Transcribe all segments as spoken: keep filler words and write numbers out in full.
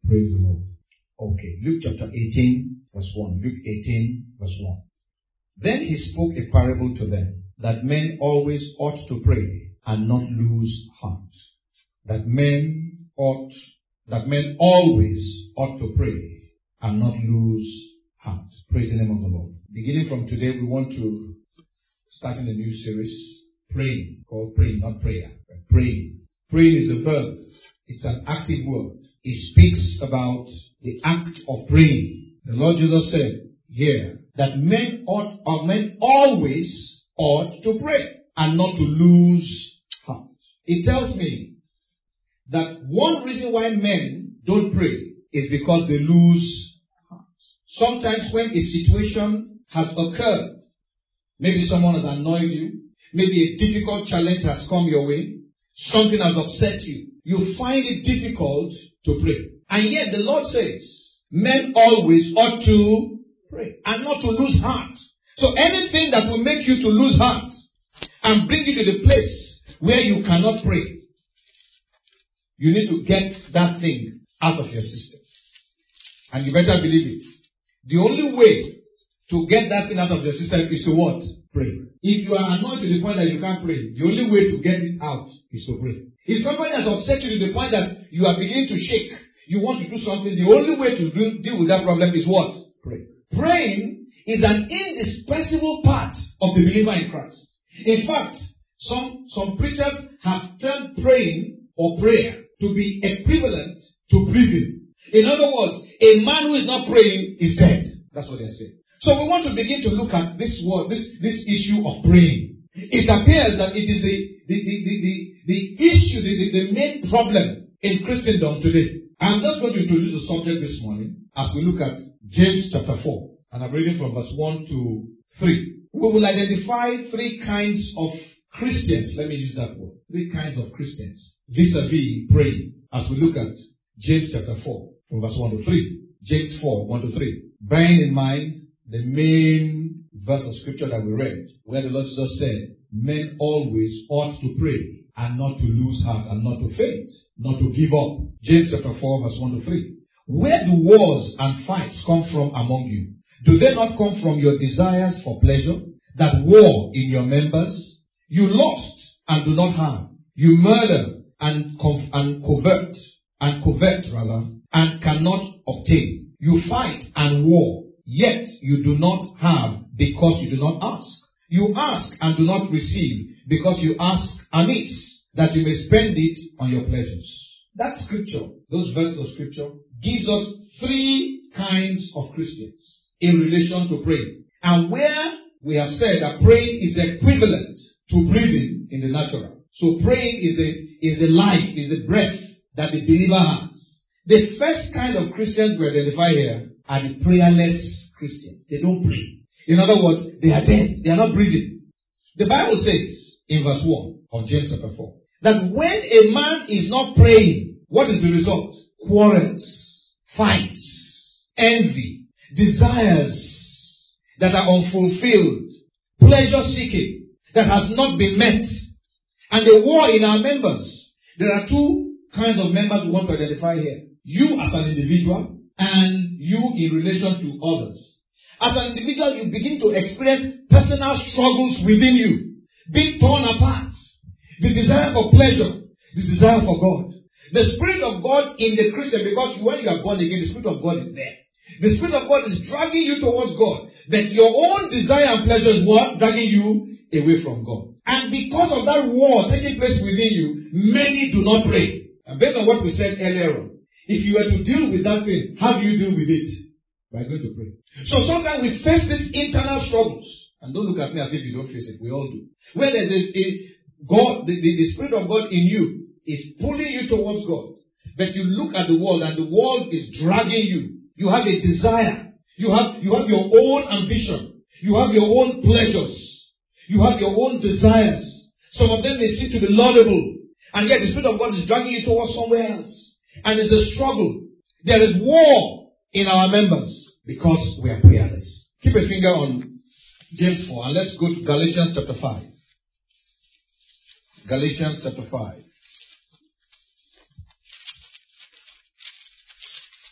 Praise the Lord. Okay, Luke chapter eighteen, verse one. Luke eighteen, verse one. Then he spoke a parable to them, that men always ought to pray and not lose heart. That men ought, that men always ought to pray and not lose heart. Praise the name of the Lord. Beginning from today, we want to start in a new series, praying, called praying, not prayer, but praying. Praying is a verb. It's an active word. It speaks about the act of praying. The Lord Jesus said here that men ought, or men always ought to pray and not to lose heart. It tells me that one reason why men don't pray is because they lose heart. Sometimes when a situation has occurred, maybe someone has annoyed you, maybe a difficult challenge has come your way, something has upset you, you find it difficult to pray. And yet the Lord says, men always ought to pray and not to lose heart. So anything that will make you to lose heart and bring you to the place where you cannot pray, you need to get that thing out of your system. And you better believe it. The only way to get that thing out of your system is to what? Pray. If you are annoyed to the point that you can't pray, the only way to get it out is to pray. If somebody has upset you to the point that you are beginning to shake, you want to do something, the only way to do, deal with that problem is what? Pray. Praying is an indispensable part of the believer in Christ. In fact, some, some preachers have turned praying or prayer to be equivalent to breathing. In other words, a man who is not praying is dead. That's what they're saying. So we want to begin to look at this word, this, this issue of praying. It appears that it is the, the, the, the, the, the issue, the, the, the main problem in Christendom today. I'm just going to introduce the subject this morning as we look at James chapter four. And I'm reading from verse one to three. We will identify three kinds of Christians. Let me use that word. Three kinds of Christians vis-a-vis praying. As we look at James chapter four, from verse one to three. James four, one to three. Bearing in mind the main verse of scripture that we read, where the Lord Jesus said, men always ought to pray and not to lose heart and not to faint, not to give up. James chapter four, verse one to three. Where do wars and fights come from among you? Do they not come from your desires for pleasure that war in your members? You lust and do not have. You murder and, co- and covet, and covet rather, and cannot obtain. You fight and war, yet you do not have because you do not ask. You ask and do not receive because you ask amiss, that you may spend it on your pleasures. That scripture, those verses of scripture, gives us three kinds of Christians in relation to praying. And where we have said that praying is equivalent to breathing in the natural. So praying is the, is the life, is the breath that the believer has. The first kind of Christians we identify here are the prayerless Christians. They don't pray. In other words, they are dead. They are not breathing. The Bible says in verse one of James chapter four that when a man is not praying, what is the result? Quarrels, fights, envy, desires that are unfulfilled, pleasure seeking that has not been met, and the war in our members. There are two kinds of members we want to identify here. You as an individual and you in relation to others. As an individual, you begin to experience personal struggles within you, being torn apart. The desire for pleasure, the desire for God. The Spirit of God in the Christian, because when you are born again, the Spirit of God is there. The Spirit of God is dragging you towards God. That your own desire and pleasure is what? Dragging you away from God. And because of that war taking place within you, many do not pray. And based on what we said earlier on, if you were to deal with that thing, how do you deal with it? By going to pray. So sometimes we face these internal struggles. And don't look at me as if you don't face it. We all do. Where there's a, a God, the, the, the Spirit of God in you is pulling you towards God. But you look at the world and the world is dragging you. You have a desire. You have, you have your own ambition. You have your own pleasures. You have your own desires. Some of them may seem to be laudable. And yet the Spirit of God is dragging you towards somewhere else. And it's a struggle. There is war in our members because we are prayerless. Keep a finger on James four and let's go to Galatians chapter five. Galatians chapter five.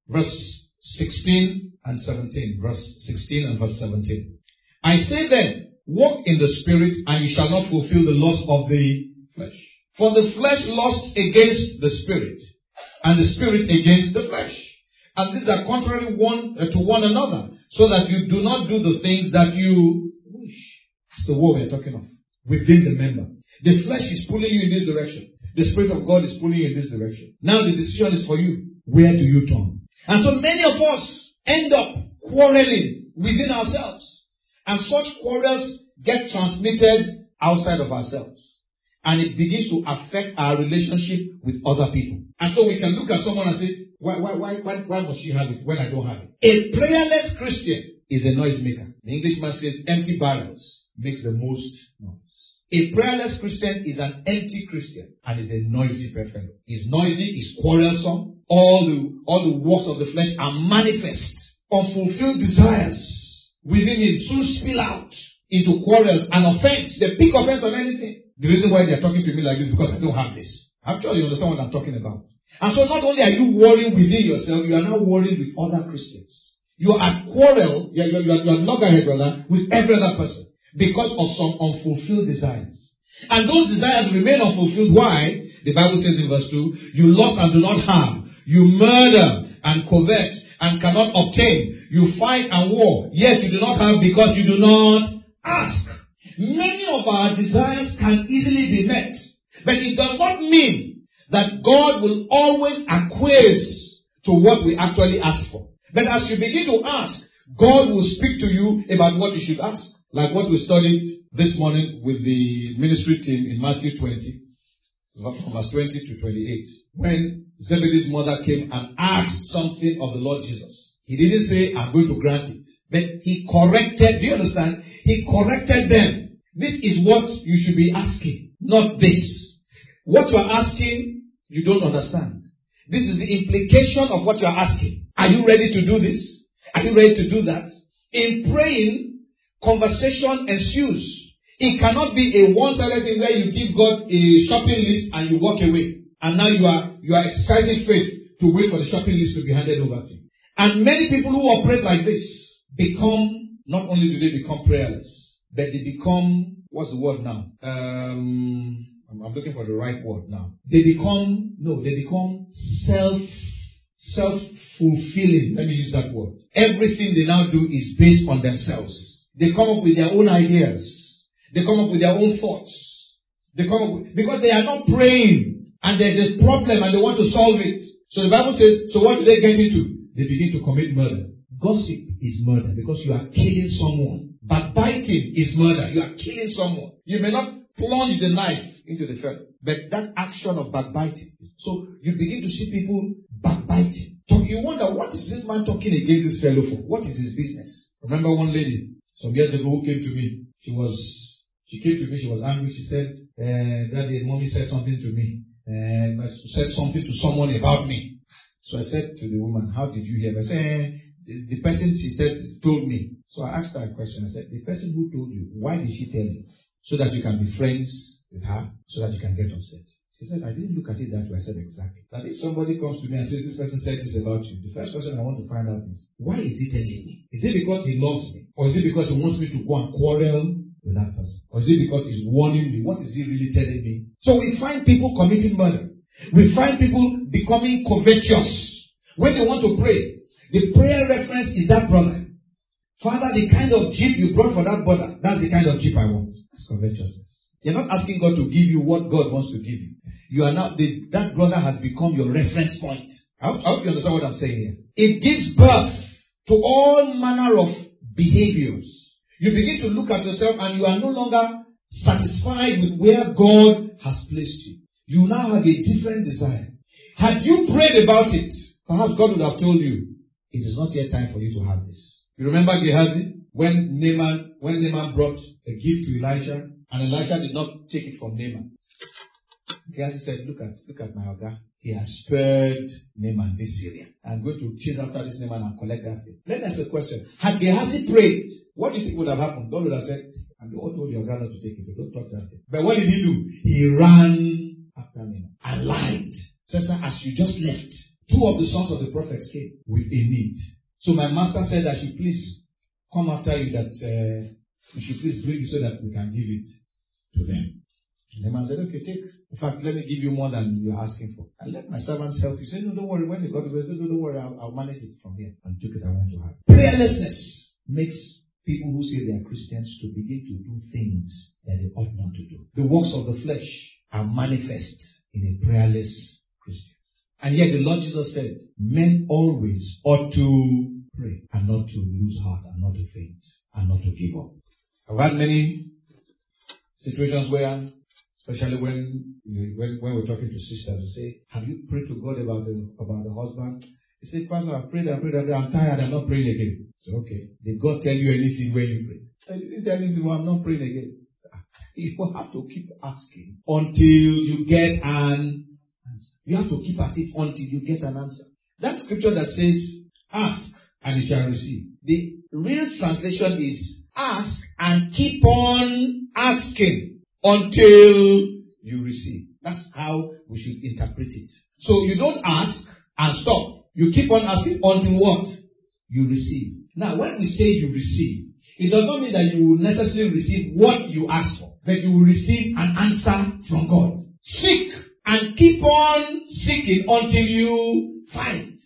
verse sixteen and seventeen. Verse sixteen and verse seventeen. I say then, walk in the Spirit, and you shall not fulfill the lust of the flesh. For the flesh lusts against the Spirit, and the Spirit against the flesh. And these are contrary one uh, to one another, so that you do not do the things that you wish. That's the word we are talking of. Within the member. The flesh is pulling you in this direction. The Spirit of God is pulling you in this direction. Now the decision is for you. Where do you turn? And so many of us end up quarreling within ourselves. And such quarrels get transmitted outside of ourselves. And it begins to affect our relationship with other people. And so we can look at someone and say, why, why, why, why, why must she have it when I don't have it? A prayerless Christian is a noisemaker. The Englishman says, empty barrels makes the most noise. A prayerless Christian is an empty Christian and is a noisy fellow. He's noisy, he's quarrelsome. All the, all the works of the flesh are manifest. Unfulfilled desires within him soon spill out into quarrels and offense. They pick offense on anything. The reason why they're talking to me like this is because I don't have this. I'm sure you understand what I'm talking about. And so not only are you worrying within yourself, you are now worrying with other Christians. You are at quarrel, you are, you are, you are loggerhead, brother, with every other person because of some unfulfilled desires. And those desires remain unfulfilled. Why? The Bible says in verse two, you lust and do not have. You murder and covet and cannot obtain. You fight and war, yet you do not have because you do not ask. Many of our desires can easily be met, but it does not mean that God will always acquiesce to what we actually ask for. But as you begin to ask, God will speak to you about what you should ask. Like what we studied this morning with the ministry team in Matthew twenty, from verse twenty to twenty-eight. When Zebedee's mother came and asked something of the Lord Jesus, he didn't say, I'm going to grant it. But he corrected, do you understand? He corrected them. This is what you should be asking, not this. What you are asking, you don't understand. This is the implication of what you are asking. Are you ready to do this? Are you ready to do that? In praying, conversation ensues. It cannot be a one-sided thing where you give God a shopping list and you walk away. And now you are you are exercising faith to wait for the shopping list to be handed over to you. And many people who operate like this become, not only do they become prayerless, but they become, what's the word now? Um, I'm, I'm looking for the right word now. They become, no, they become self, self-fulfilling. Let me use that word. Everything they now do is based on themselves. They come up with their own ideas. They come up with their own thoughts. They come up with, because they are not praying and there's a problem and they want to solve it. So the Bible says, so what do they get into? They begin to commit murder. Gossip is murder because you are killing someone. Backbiting is murder. You are killing someone. You may not plunge the knife into the fellow, but that action of backbiting. So you begin to see people backbiting. So you wonder, what is this man talking against this fellow for? What is his business? Remember one lady some years ago who came to me. She was, she came to me, she was angry. She said, uh, Daddy, mommy said something to me. And uh, said something to someone about me. So I said to the woman, how did you hear? I said, eh, the, the person she said told me. So I asked her a question. I said, the person who told you, why did she tell you? So that you can be friends with her, so that you can get upset. She said, I didn't look at it that way. I said, exactly. That if somebody comes to me and says, this person said this about you, the first question I want to find out is, why is he telling me? Is it because he loves me? Or is it because he wants me to go and quarrel with that person? Or is it because he's warning me? What is he really telling me? So we find people committing murder. We find people becoming covetous. When they want to pray, the prayer reference is that brother. Father, the kind of jeep you brought for that brother, that's the kind of jeep I want. That's covetousness. You're not asking God to give you what God wants to give you. You are now, the, that brother has become your reference point. I hope, I hope you understand what I'm saying here. It gives birth to all manner of behaviors. You begin to look at yourself and you are no longer satisfied with where God has placed you. You now have a different desire. Had you prayed about it, perhaps God would have told you, it is not yet time for you to have this. You remember Gehazi? When Naaman, when Naaman brought a gift to Elisha, and Elisha did not take it from Naaman. Gehazi said, look at, look at my Oga. He has spared Naaman, this Syrian. I'm going to chase after this Naaman and collect that thing. Let me ask a question. Had Gehazi prayed, what do you think would have happened? God would have said, and the Lord told your God not to take it, but don't touch that thing. But what did he do? He ran after Naaman and lied. So, sir, as you just left, Two of the sons of the prophets came with a need. So my master said, I should please come after you, that uh, you should please bring it so that we can give it to them. And the man said, okay, take. In fact, let me give you more than you're asking for. And let my servants help you. He said, no, don't worry. When they got to go, he said, no, don't worry. I'll, I'll manage it from here. And took it and went to her. Prayerlessness makes people who say they are Christians to begin to do things that they ought not to do. The works of the flesh are manifest in a prayerless Christian. And yet the Lord Jesus said, men always ought to pray and not to lose heart and not to faint and not to give up. I've had many situations where, especially when you, when, when we're talking to sisters, we say, have you prayed to God about the about the husband? They say, Pastor, I've prayed, I've prayed, I've prayed, I'm tired, I'm not praying again. So, okay, did God tell you anything when you prayed? And he's telling you, I'm not praying again. So, you have to keep asking until you get an answer. You have to keep at it until you get an answer. That scripture that says, ask and you shall receive. The real translation is, ask and keep on asking until you receive. That's how we should interpret it. So you don't ask and stop. You keep on asking until what? You receive. Now, when we say you receive, it does not mean that you will necessarily receive what you ask for, but you will receive an answer from God. Seek and keep on seeking until you find.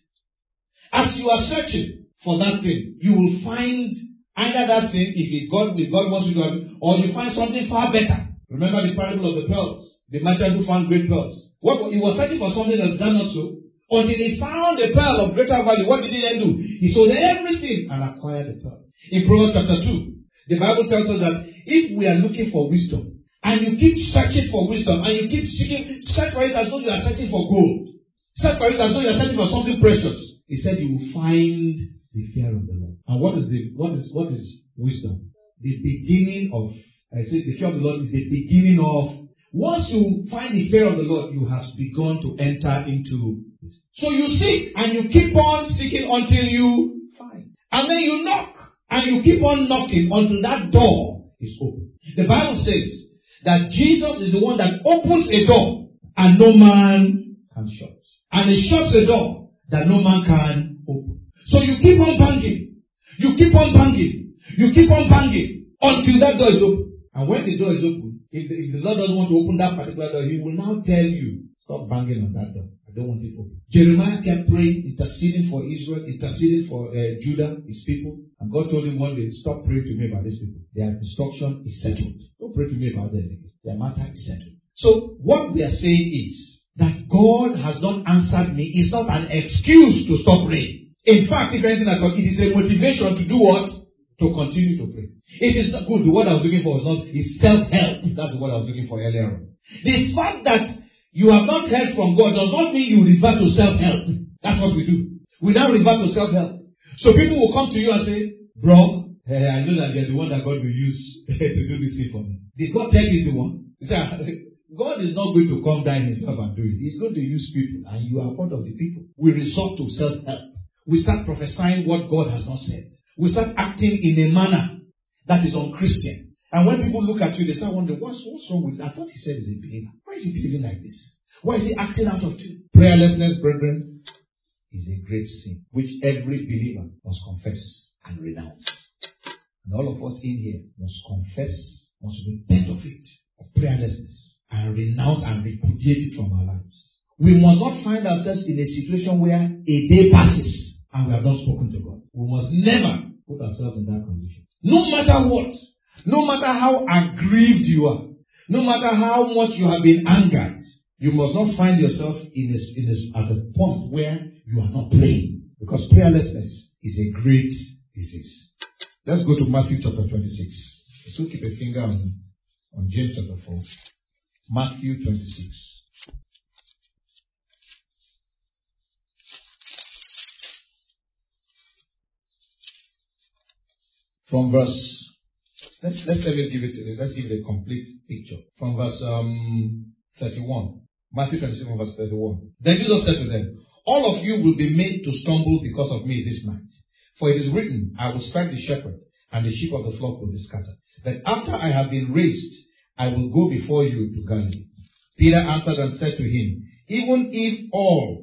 As you are searching for that thing, you will find either that thing, if it God, if God wants you to have it, or you find something far better. Remember the parable of the pearls, the merchant who found great pearls. What, he was searching for something that's done not so. Until he found a pearl of greater value, what did he then do? He sold everything and acquired the pearl. In Proverbs chapter two, the Bible tells us that if we are looking for wisdom, and you keep searching for wisdom, and you keep seeking, search for it as though you are searching for gold. Search for it as though you are searching for something precious. He said you will find the fear of the Lord. And what is the what is what is wisdom? The beginning of I say the fear of the Lord is the beginning of. Once you find the fear of the Lord, you have begun to enter into this. So you seek and you keep on seeking until you find. And then you knock and you keep on knocking until that door is open. The Bible says that Jesus is the one that opens a door and no man can shut. And he shuts a door that no man can open. So you keep on banging. You keep on banging. You keep on banging until that door is open. And when the door is open, if the, if the Lord doesn't want to open that particular door, He will now tell you, stop banging on that door. I don't want it open. Jeremiah kept praying, interceding for Israel, interceding for uh, Judah, his people. And God told him one day, stop praying to me about these people. Their destruction is settled. Don't pray to me about them again. Their matter is settled. So what we are saying is that God has not answered me. It's not an excuse to stop praying. In fact, if anything, I thought it is a motivation to do what? To continue to pray. It is not good. The word I was looking for was not is self-help. That's the word I was looking for earlier on. The fact that you have not heard from God does not mean you revert to self-help. That's what we do. We now revert to self-help. So people will come to you and say, bro, hey, I know that you're the one that God will use to do this thing for me. Did God tell you the one? You say, God is not going to come down himself and do it. He's going to use people, and you are part of the people. We resort to self-help. We start prophesying what God has not said. We start acting in a manner that is unchristian. And when people look at you, they start wondering, what's, what's wrong with you? I thought he said he's a believer. Why is he behaving like this? Why is he acting out of tune? Prayerlessness, brethren, is a great sin, which every believer must confess and renounce. And all of us in here must confess, must repent of it, of prayerlessness, and renounce and repudiate it from our lives. We must not find ourselves in a situation where a day passes and we have not spoken to God. We must never put ourselves in that condition. No matter what, no matter how aggrieved you are, no matter how much you have been angered, you must not find yourself in a, in a, at a point where you are not praying. Because prayerlessness is a great disease. Let's go to Matthew chapter twenty-six. So keep a finger on, on James chapter four. Matthew twenty-six. From verse, let's let's let me give it let's give it a complete picture. From verse um thirty-one. Matthew twenty-six from verse thirty-one. Then Jesus said to them, all of you will be made to stumble because of me this night. For it is written, I will strike the shepherd, and the sheep of the flock will be scattered. But after I have been raised, I will go before you to Galilee. Peter answered and said to him, even if all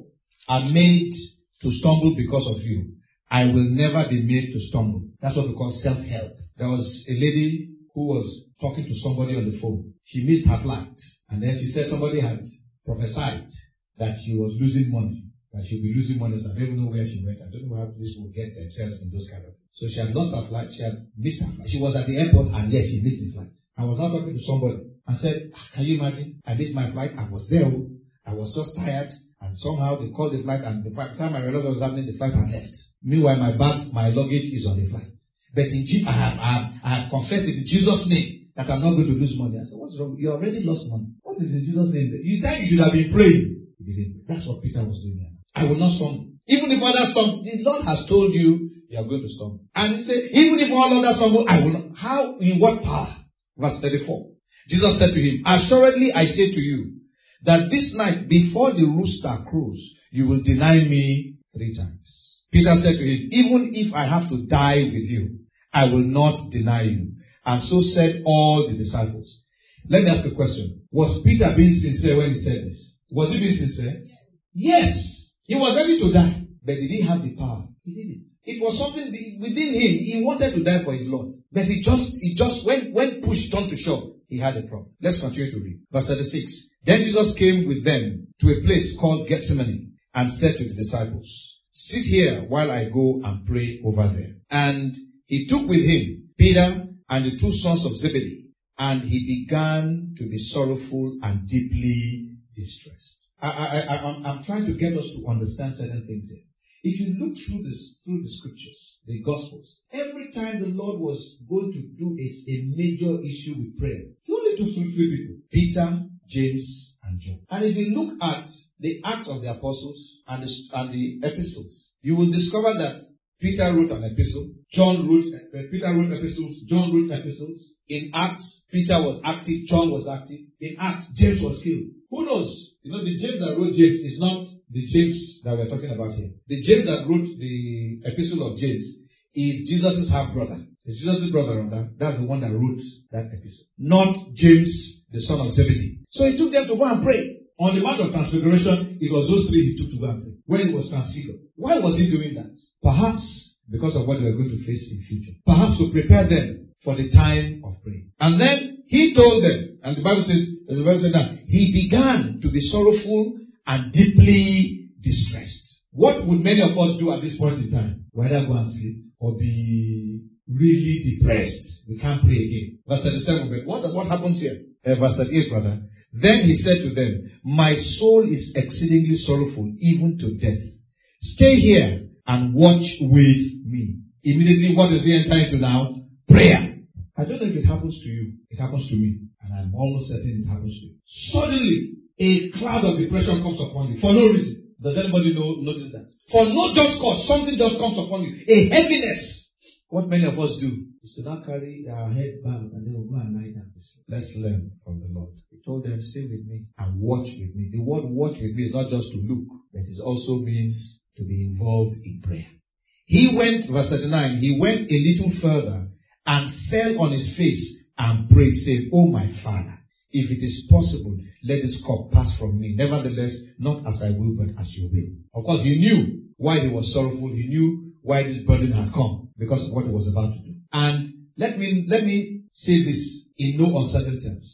are made to stumble because of you, I will never be made to stumble. That's what we call self-help. There was a lady who was talking to somebody on the phone. She missed her flight. And then she said somebody had prophesied that she was losing money. That she'll be losing money. So I don't even know where she went. I don't know how this will get themselves in those kind of things. So she had lost her flight. She had missed her flight. She was at the airport and yes, she missed the flight. I was now talking to somebody and said, can you imagine? I missed my flight. I was there. I was just tired. And somehow they called the flight, and the time I realized what was happening, the flight had left. Meanwhile, my bag, my luggage is on the flight. But in Jesus, I have, I have, I have confessed in Jesus' name that I'm not going to lose money. I said, what's wrong? You already lost money. What is in Jesus' name? You think you should have been praying. You didn't. That's what Peter was doing here. I will not stumble. Even if others stumble, the Lord has told you you are going to stumble. And he said, even if all others stumble, I will not. How? In what power? Verse thirty-four. Jesus said to him, assuredly I say to you, that this night before the rooster crows, you will deny me three times. Peter said to him, even if I have to die with you, I will not deny you. And so said all the disciples. Let me ask a question. Was Peter being sincere when he said this? Was he being sincere? Yes. He was ready to die. But did he have the power? He didn't. It was something within him. He wanted to die for his Lord. But he just, he just, when, when push turned to shove, he had a problem. Let's continue to read. Verse thirty-six. Then Jesus came with them to a place called Gethsemane and said to the disciples, sit here while I go and pray over there. And he took with him Peter and the two sons of Zebedee, and he began to be sorrowful and deeply distressed. I, I, I, I'm, I'm trying to get us to understand certain things here. If you look through this, through the scriptures, the gospels, every time the Lord was going to do a, a major issue with prayer, he only took three people: Peter, James, and John. And if you look at the Acts of the Apostles and the, and the epistles, you will discover that Peter wrote an epistle, John wrote, uh, Peter wrote epistles, John wrote epistles. In Acts, Peter was active, John was active. In Acts, James was killed. Who knows? You know, the James that wrote James is not the James that we're talking about here. The James that wrote the epistle of James is Jesus' half-brother. It's Jesus' brother on that. That's the one that wrote that epistle. Not James, the son of Zebedee. So he took them to go and pray. On the Mount of Transfiguration, it was those three he took to go and pray. When he was transfigured. Why was he doing that? Perhaps because of what they were going to face in the future. Perhaps to prepare them for the time of praying. And then he told them, and the Bible says, as the Bible said that, he began to be sorrowful and deeply distressed. What would many of us do at this point in time? Whether go and sleep or be really depressed. We can't pray again. Verse thirty-seven, but what, what happens here? Uh, verse thirty-eight, brother. Then he said to them, my soul is exceedingly sorrowful, even to death. Stay here and watch with me. Immediately, what does he enter into now? Prayer. I don't know if it happens to you. It happens to me. And I'm almost certain it happens to you. Suddenly, a cloud of depression comes upon you for no reason. Does anybody know, notice that? For no just cause, something just comes upon you. A heaviness. What many of us do is to not carry our head bowed and then we'll go and lie down. Let's learn from the Lord. He told them, stay with me and watch with me. The word watch with me is not just to look, but it also means to be involved in prayer. He went, verse thirty-nine, he went a little further and fell on his face and prayed, saying, oh my Father, if it is possible, let this cup pass from me. Nevertheless, not as I will, but as you will. Of course, he knew why he was sorrowful. He knew why this burden had come because of what he was about to do. And let me, let me say this in no uncertain terms.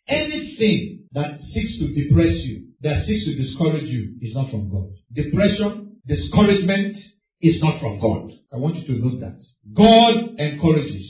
Anything that seeks to depress you, that seeks to discourage you, is not from God. Depression, discouragement is not from God. I want you to note that. God encourages.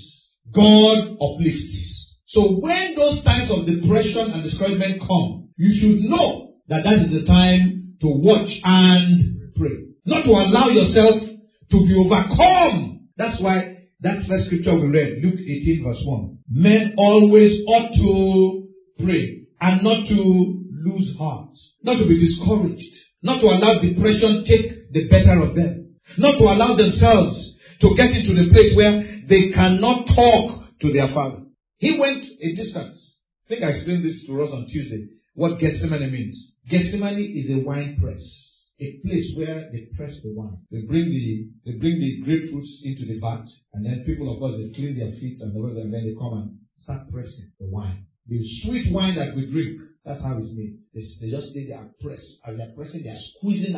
God uplifts. So when those times of depression and discouragement come, you should know that that is the time to watch and pray. Not to allow yourself to be overcome. That's why that first scripture we read, Luke eighteen verse one. Men always ought to pray and not to lose heart. Not to be discouraged. Not to allow depression take the better of them. Not to allow themselves to get into the place where they cannot talk to their Father. He went a distance. I think I explained this to us on Tuesday. What Gethsemane means. Gethsemane is a wine press. A place where they press the wine. They bring the they bring the grapefruits into the vat, and then people of course they clean their feet and whatever, and then they come and start pressing the wine. The sweet wine that we drink, that's how it's made. They, they just stay there and press. As they're pressing, they're squeezing out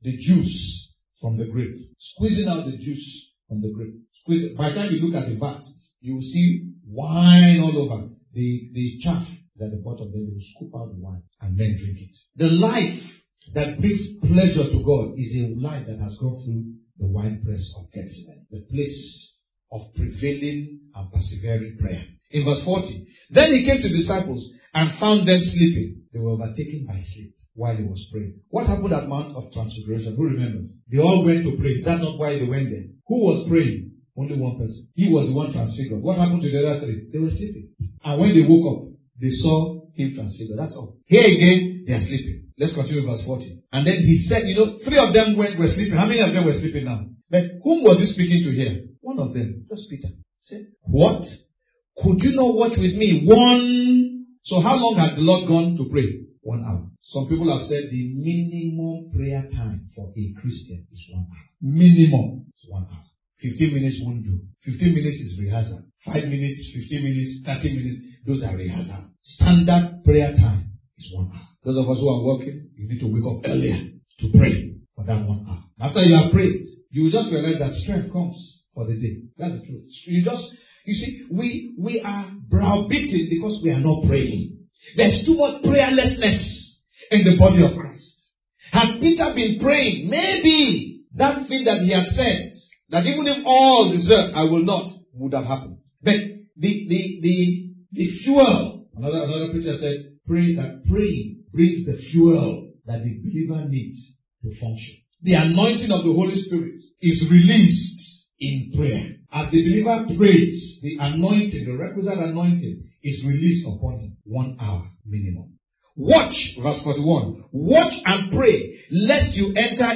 the juice from the grape. Squeezing out the juice from the grape. Squeeze. By the time you look at the vat, you will see wine all over. The, the chaff is at the bottom. Then they will scoop out the wine and then drink it. The life that brings pleasure to God is a life that has gone through the winepress of Gethsemane, the place of prevailing and persevering prayer. In verse forty, then he came to the disciples and found them sleeping. They were overtaken by sleep while he was praying. What happened at Mount of Transfiguration? Who remembers? They all went to pray. Is that not why they went there? Who was praying? Only one person. He was the one transfigured. What happened to the other three? They were sleeping. And when they woke up, they saw him transfigured. That's all. Here again, they are sleeping. Let's continue verse forty. And then he said, you know, three of them went, were sleeping. How many of them were sleeping now? But whom was he speaking to here? One of them. Just Peter. Said, what? Could you not watch with me one? So how long has the Lord gone to pray? One hour. Some people have said the minimum prayer time for a Christian is one hour. Minimum is one hour. Fifteen minutes won't do. Fifteen minutes is rehearsal. Five minutes, fifteen minutes, thirty minutes, those are rehearsal. Standard prayer time is one hour. Those of us who are working, you need to wake up earlier to pray for that one hour. After you have prayed, you will just realize that strength comes for the day. That's the truth. You just, you see, we, we are browbeaten because we are not praying. There's too much prayerlessness in the body of Christ. Had Peter been praying, maybe that thing that he had said, that even if all desert I will not, would have happened. But the the the the fuel, another another preacher said, pray that praying brings the fuel that the believer needs to function. The anointing of the Holy Spirit is released in prayer. As the believer prays, the anointing, the requisite anointing, is released upon him. One hour minimum. Watch, verse forty-one. Watch and pray, lest you enter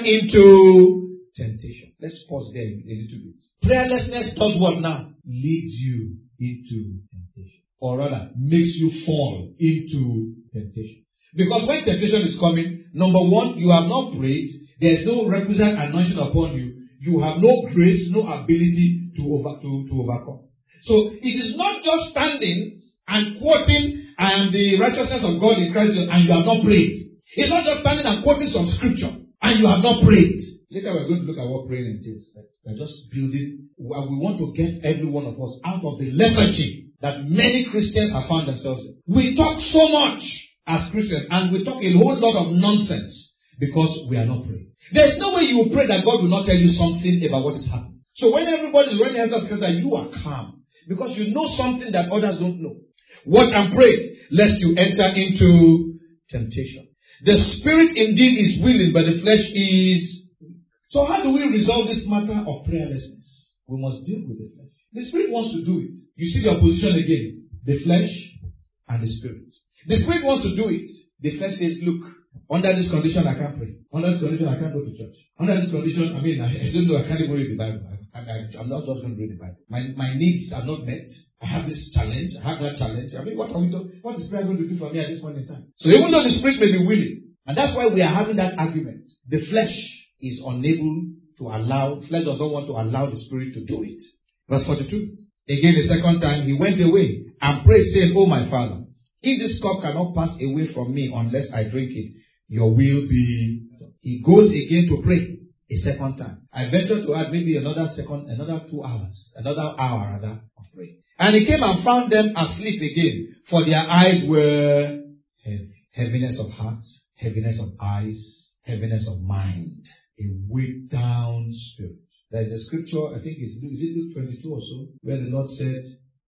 into temptation. Let's pause there a little bit. Prayerlessness does what now? Leads you into temptation. Or rather, makes you fall into temptation. Because when temptation is coming, number one, you have not prayed. There is no requisite anointing upon you. You have no grace, no ability to over to, to overcome. So it is not just standing and quoting and the righteousness of God in Christ and you have not prayed. It's not just standing and quoting some scripture and you have not prayed. Later we're going to look at what praying entails. We're just building. We want to get every one of us out of the lethargy that many Christians have found themselves in. We talk so much as Christians and we talk a whole lot of nonsense because we are not praying. There's no way you will pray that God will not tell you something about what is happening. So when everybody is running after scripture, you are calm because you know something that others don't know. Watch and pray lest you enter into temptation. The spirit indeed is willing, but the flesh is. So how do we resolve this matter of prayerlessness? We must deal with the flesh. The spirit wants to do it. You see the opposition again. The flesh and the spirit. The spirit wants to do it. The flesh says, look, under this condition I can't pray. Under this condition I can't go to church. Under this condition, I mean, I, I don't know, I can't even read the Bible. I, I, I'm not just going to read the Bible. My, my needs are not met. I have this challenge. I have that challenge. I mean, what are we doing? What is prayer going to do for me at this point in time? So even though the spirit may be willing, and that's why we are having that argument, the flesh is unable to allow, flesh does not want to allow the spirit to do it. Verse forty-two. Again, the second time, he went away and prayed, saying, Oh my Father, if this cup cannot pass away from me unless I drink it, your will be done. He goes again to pray a second time. I venture to add maybe another second, another two hours, another hour rather of praying. And he came and found them asleep again, for their eyes were heavy. Heaviness of heart, heaviness of eyes, heaviness of mind. A weighed down spirit. There is a scripture, I think it's is it Luke twenty-two or so, where the Lord said,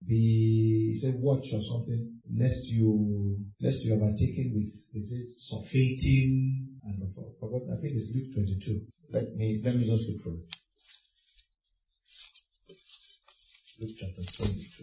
be, he said, watch or something, lest you, lest you are overtaken with, is it surfeiting, and I forgot, I think it's Luke twenty-two. Let me, let me just look for it. Luke chapter twenty-two.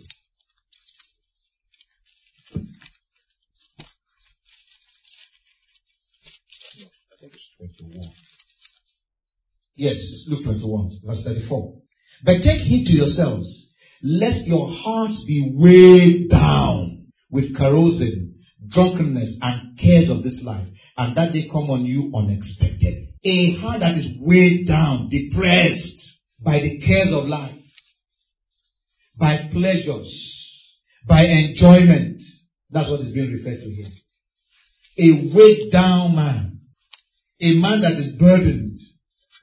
I think it's twenty-one. Yes, it's Luke twenty-one, verse thirty-four. But take heed to yourselves, lest your hearts be weighed down with carousing, drunkenness, and cares of this life, and that they come on you unexpected. A heart that is weighed down, depressed by the cares of life, by pleasures, by enjoyment. That's what is being referred to here. A weighed down man. A man that is burdened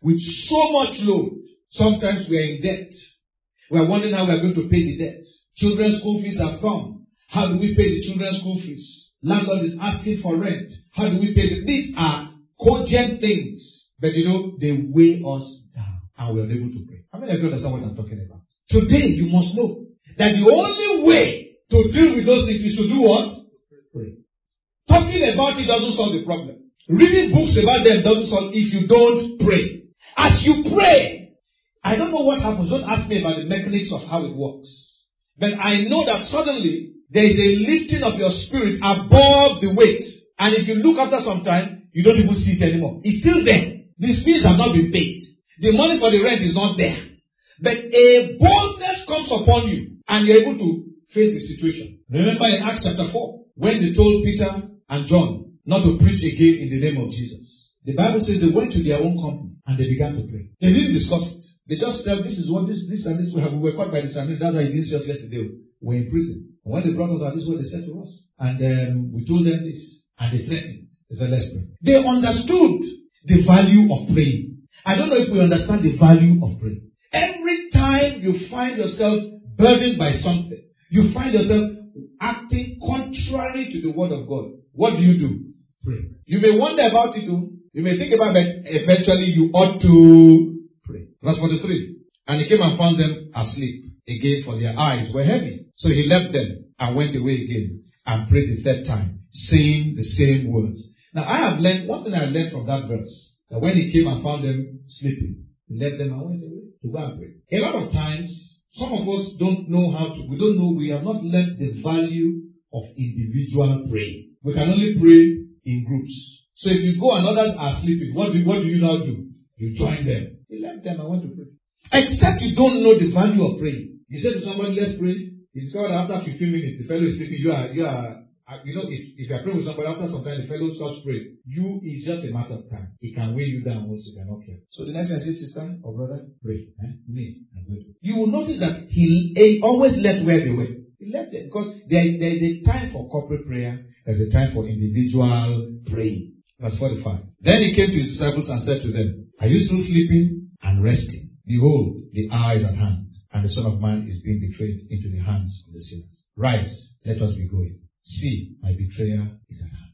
with so much load. Sometimes we are in debt. We are wondering how we are going to pay the debt. Children's school fees have come. How do we pay the children's school fees? Landlord is asking for rent. How do we pay them? These are cogent things. But you know, they weigh us down and we are able to pray. How many of you understand what I'm talking about? Today, you must know that the only way to deal with those things is to do what? Pray. Talking about it doesn't solve the problem. Reading books about them doesn't solve if you don't pray. As you pray, I don't know what happens. Don't ask me about the mechanics of how it works. But I know that suddenly there is a lifting of your spirit above the weight. And if you look after some time, you don't even see it anymore. It's still there. The fees have not been paid. The money for the rent is not there. But a boldness comes upon you and you're able to face the situation. Remember in Acts chapter four, when they told Peter and John not to preach again in the name of Jesus. The Bible says they went to their own company and they began to pray. They didn't discuss it. They just said, this is what this, this and this we have. We were caught by the Sanhedrin. That's why it didn't just yesterday. We were in prison. And when they brought us out, this is what they said to us. And um, we told them this. And they threatened. They said, let's pray. They understood the value of praying. I don't know if we understand the value of praying. Every time you find yourself burdened by something, you find yourself acting contrary to the word of God, what do you do? Pray. You may wonder about it too. You may think about it, eventually you ought to pray. Verse forty-three. And he came and found them asleep again, for their eyes were heavy. So he left them and went away again and prayed the third time, saying the same words. Now I have learned, one thing I have learned from that verse, that when he came and found them sleeping, he left them and went away to go and pray. A lot of times, some of us don't know how to, we don't know, we have not learned the value of individual praying. We can only pray in groups. So if you go and others are sleeping, what do, what do you now do? You join them. He left them and went to pray. Except you don't know the value of praying. You say to somebody, let's pray. You discover that after fifteen minutes, the fellow is sleeping. You are, you are, you know, if, if you are praying with somebody, after some time, the fellow starts praying. You, it's just a matter of time. It can weigh you down once you cannot care. So the next time I say, sister or brother, pray. Eh? Me, I'm going to. You will notice that he, he always left where they were. He left them because there, there is a time for corporate prayer. There's a time for individual praying. Verse forty-five. Then he came to his disciples and said to them, are you still sleeping and resting? Behold, the hour is at hand, and the Son of Man is being betrayed into the hands of the sinners. Rise, let us be going. See, my betrayer is at hand.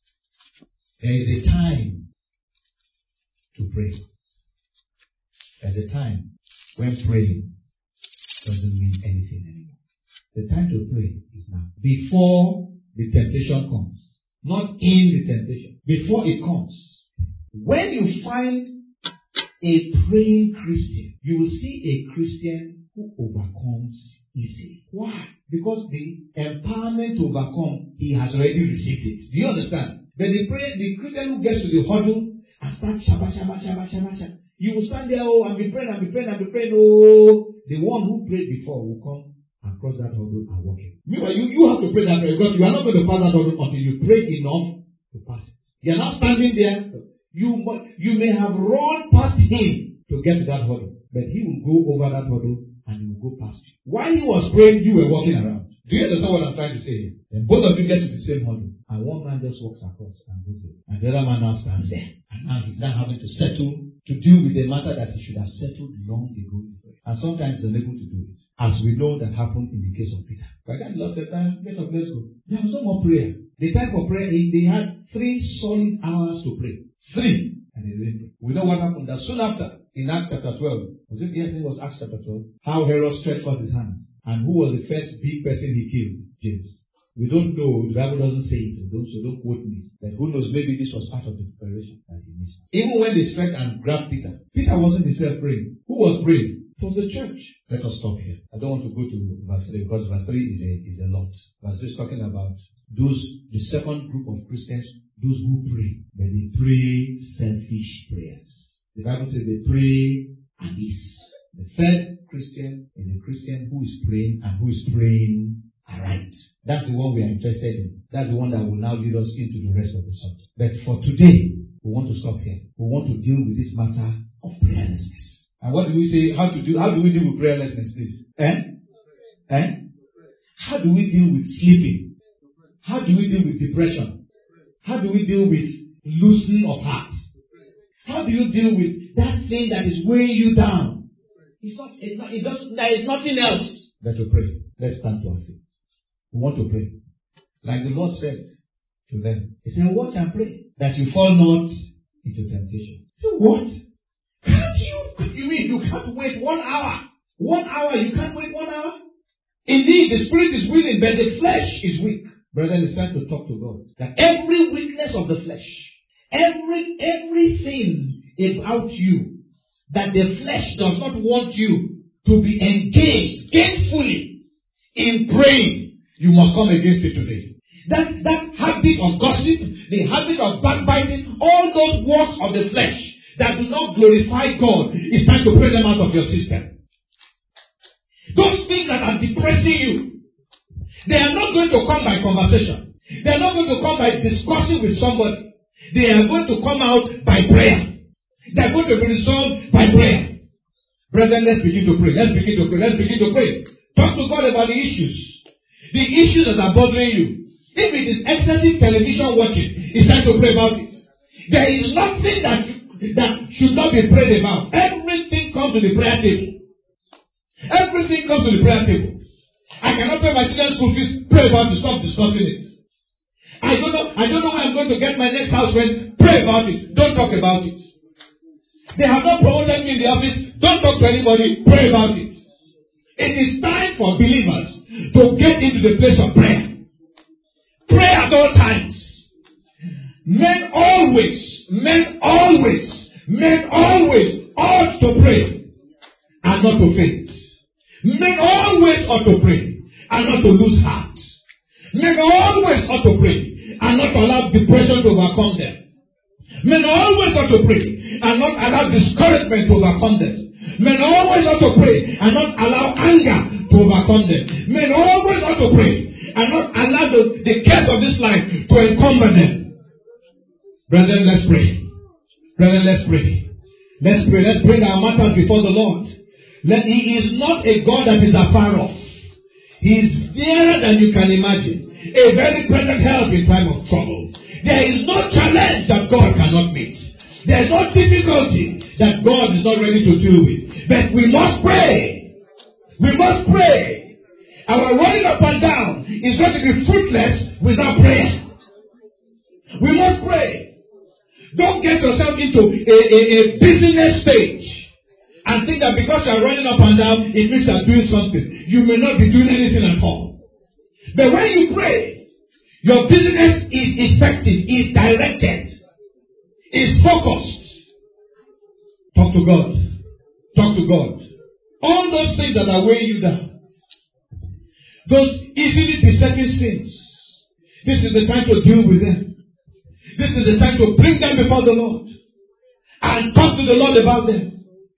There is a time to pray. There's a time when praying doesn't mean anything anymore. The time to pray is now. Before the temptation comes. Not in the temptation. Before it comes. When you find a praying Christian, you will see a Christian who overcomes easily. Why? Because the empowerment to overcome, he has already received it. Do you understand? But the prayer, the Christian who gets to the huddle and starts shabba, shabba, shabba, shabba, shabba, you will stand there, oh, and be praying, and be praying, and be praying, oh. The one who prayed before will come and cross that hurdle and walk it. Meanwhile, you, you have to pray that prayer because you are not going to pass that hurdle until you pray enough to pass it. You are not standing there. You, you may have run past him to get to that hurdle, but he will go over that hurdle and he will go past you. While he was praying, you were walking around. Do you understand what I'm trying to say here? Then both of you get to the same hurdle, and one man just walks across and goes there, and the other man now stands there, and now he's now having to settle to deal with a matter that he should have settled long ago. And sometimes he's unable to do it, as we know that happened in the case of Peter. By the time he lost the time, get up, let's go. There was no more prayer. The time for prayer, they had three solid hours to pray. Three. And they didn't pray. We know what happened. That soon after, in Acts chapter twelve, was it yes, it was Acts chapter twelve, how Herod stretched forth his hands. And who was the first big person he killed? James. We don't know. The Bible doesn't say it. Don't, so don't quote me. But who knows, maybe this was part of the preparation that he missed. Even when they stretched and grabbed Peter, Peter wasn't himself praying. Who was praying? It was the church. Let us stop here. I don't want to go to verse three because verse three is a, is a lot. Verse three is talking about those, the second group of Christians, those who pray, but they pray selfish prayers. The Bible says they pray amiss. The third Christian is a Christian who is praying and who is praying aright. That's the one we are interested in. That's the one that will now lead us into the rest of the subject. But for today, we want to stop here. We want to deal with this matter of prayerlessness. And what do we say? How to do? How do we deal with prayerlessness, please? Eh? Eh? How do we deal with sleeping? How do we deal with depression? How do we deal with loosening of heart? How do you deal with that thing that is weighing you down? It's not, it's not, it doesn't, there is nothing else but to pray. Let's stand to our feet. We want to pray. Like the Lord said to them. He said, watch and pray that you fall not into temptation. So what? Can't you? You mean you can't wait one hour? One hour, you can't wait one hour? Indeed, the spirit is willing, but the flesh is weak. Brethren, it's time to talk to God. That every weakness of the flesh, every everything about you that the flesh does not want you to be engaged gainfully in praying, you must come against it today. That that habit of gossip, the habit of backbiting, all those works of the flesh that do not glorify God, it's time to pray them out of your system. Those things that are depressing you, they are not going to come by conversation. They are not going to come by discussing with somebody. They are going to come out by prayer. They are going to be resolved by prayer. Brethren, let's begin to pray. Let's begin to pray. Let's begin to pray. Talk to God about the issues. The issues that are bothering you. If it is excessive television watching, it's time to pray about it. There is nothing that, that should not be prayed about. Everything comes to the prayer table. Everything comes to the prayer table. I cannot pay my children's school fees. Pray about it. Stop discussing it. I don't know. I don't know where I'm going to get my next house rent. Pray about it. Don't talk about it. They have not promoted me in the office. Don't talk to anybody. Pray about it. It is time for believers to get into the place of prayer. Pray at all times. Men always, men always, men always ought to pray and not to faint. Men always ought to pray and not to lose heart. Men always ought to pray and not allow depression to overcome them. Men always ought to pray and not allow discouragement to overcome them. Men always ought to pray and not allow anger to overcome them. Men always ought to pray and not allow the, the cares of this life to encumber them. Brethren, let's pray. Brethren, let's pray. Let's pray. Let's bring our matters before the Lord. Let, he is not a God that is afar off. He is nearer than you can imagine. A very present help in time of trouble. There is no challenge that God cannot meet. There is no difficulty that God is not ready to deal with. But we must pray. We must pray. Our running up and down is going to be fruitless without prayer. We must pray. Don't get yourself into a, a, a business stage and think that because you are running up and down, it means you are doing something. You may not be doing anything at all. But when you pray, your business is effective, is directed, is focused. Talk to God. Talk to God. All those things that are weighing you down, those easily besetting sins, this is the time to deal with them. This is the time to bring them before the Lord and talk to the Lord about them.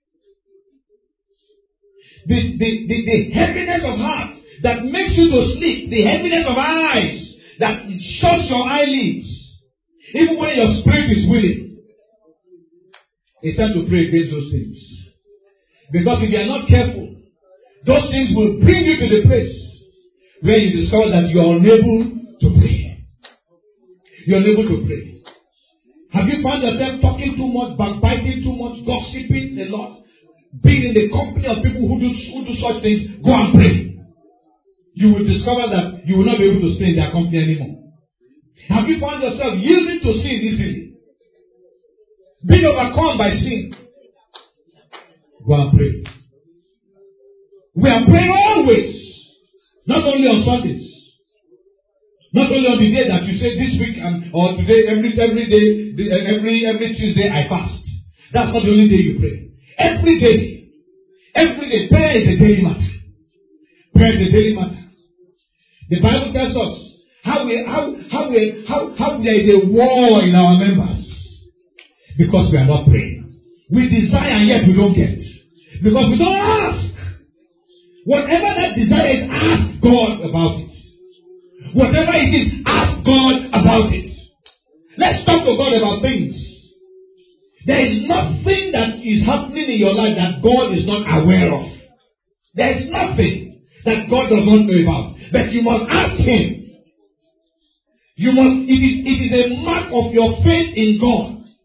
The, the, the, the heaviness of heart that makes you to sleep, the heaviness of eyes that shuts your eyelids, even when your spirit is willing, it's time to pray against those things. Because if you are not careful, those things will bring you to the place where you discover that you are unable to pray. You are unable to pray. Have you found yourself talking too much, backbiting too much, gossiping a lot? Being in the company of people who do, who do such things, go and pray. You will discover that you will not be able to stay in their company anymore. Have you found yourself yielding to sin easily? Being overcome by sin? Go and pray. We are praying always. Not only on Sundays. Not only on the day that you say this week and, or today, every every day, every every Tuesday I fast. That's not the only day you pray. Every day. Every day. Prayer is a daily matter. Prayer is a daily matter. The Bible tells us how we how how we how, how there is a war in our members. Because we are not praying. We desire and yet we don't get. Because we don't ask. Whatever that desire is, ask God about it. Whatever it is, ask God about it. Let's talk to God about things. There is nothing that is happening in your life that God is not aware of. There is nothing that God does not know about. But you must ask Him. You must, it is, it is a mark of your faith in God.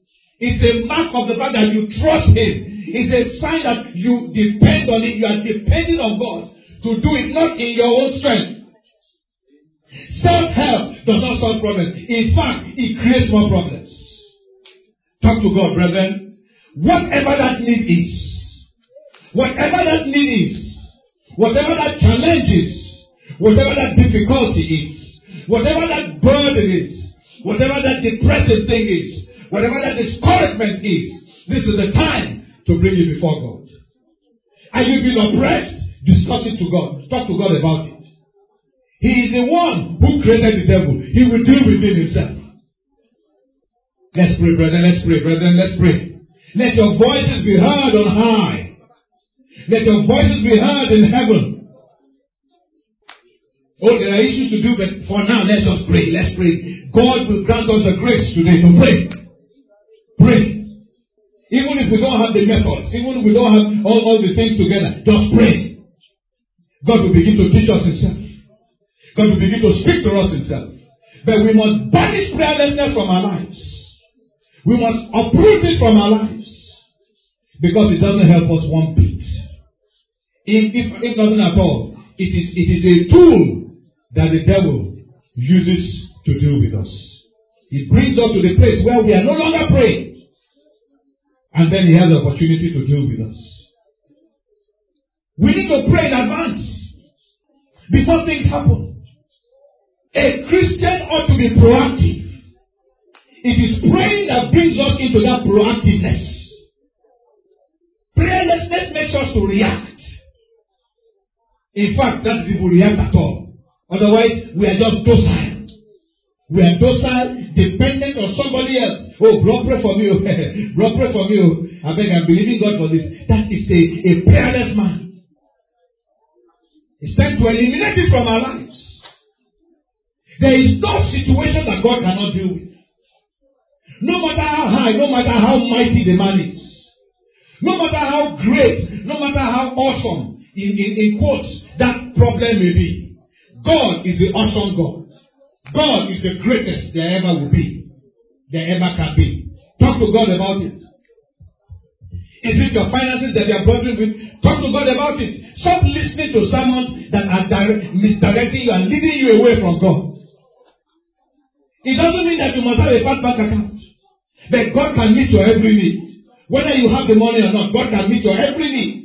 It's a mark of the fact that you trust Him. It's a sign that you depend on it. You are depending on God to do it, not in your own strength. Self-help does not solve problems. In fact, it creates more problems. Talk to God, brethren. Whatever that need is, whatever that need is, whatever that challenge is, whatever that difficulty is, whatever that burden is, whatever that depressive thing is, whatever that discouragement is, this is the time to bring it before God. And you've been oppressed, discuss it to God. Talk to God about it. He is the one who created the devil. He will deal with it himself. Let's pray, brethren. Let's pray, brethren. Let's pray. Let your voices be heard on high. Let your voices be heard in heaven. Oh, there are issues to do, but for now, let us pray. Let's pray. God will grant us the grace today to pray. Pray. Even if we don't have the methods, even if we don't have all, all the things together, just pray. God will begin to teach us Himself. God will begin to speak to us Himself. But we must banish prayerlessness from our lives. We must uproot it from our lives. Because it doesn't help us one bit. If, if, if nothing at all, it is, it is a tool that the devil uses to deal with us. It brings us to the place where we are no longer praying. And then he has the opportunity to deal with us. We need to pray in advance before things happen. A Christian ought to be proactive. It is praying that brings us into that proactiveness. Prayerlessness makes us to react. In fact, that is if we react at all. Otherwise, we are just docile. We are docile, dependent on somebody else. Oh, bro, pray for me. Bro, pray for me. I beg, I'm believing God for this. That is a, a prayerless man. It's time to eliminate it from our lives. There is no situation that God cannot deal with. No matter how high, no matter how mighty the man is. No matter how great, no matter how awesome, in, in, in quotes, that problem may be. God is the awesome God. God is the greatest there ever will be. There ever can be. Talk to God about it. Is it your finances that you are burdened with? Talk to God about it. Stop listening to sermons that are direct, misdirecting you and leading you away from God. It doesn't mean that you must have a fat bank account. But God can meet your every need. Whether you have the money or not, God can meet your every need.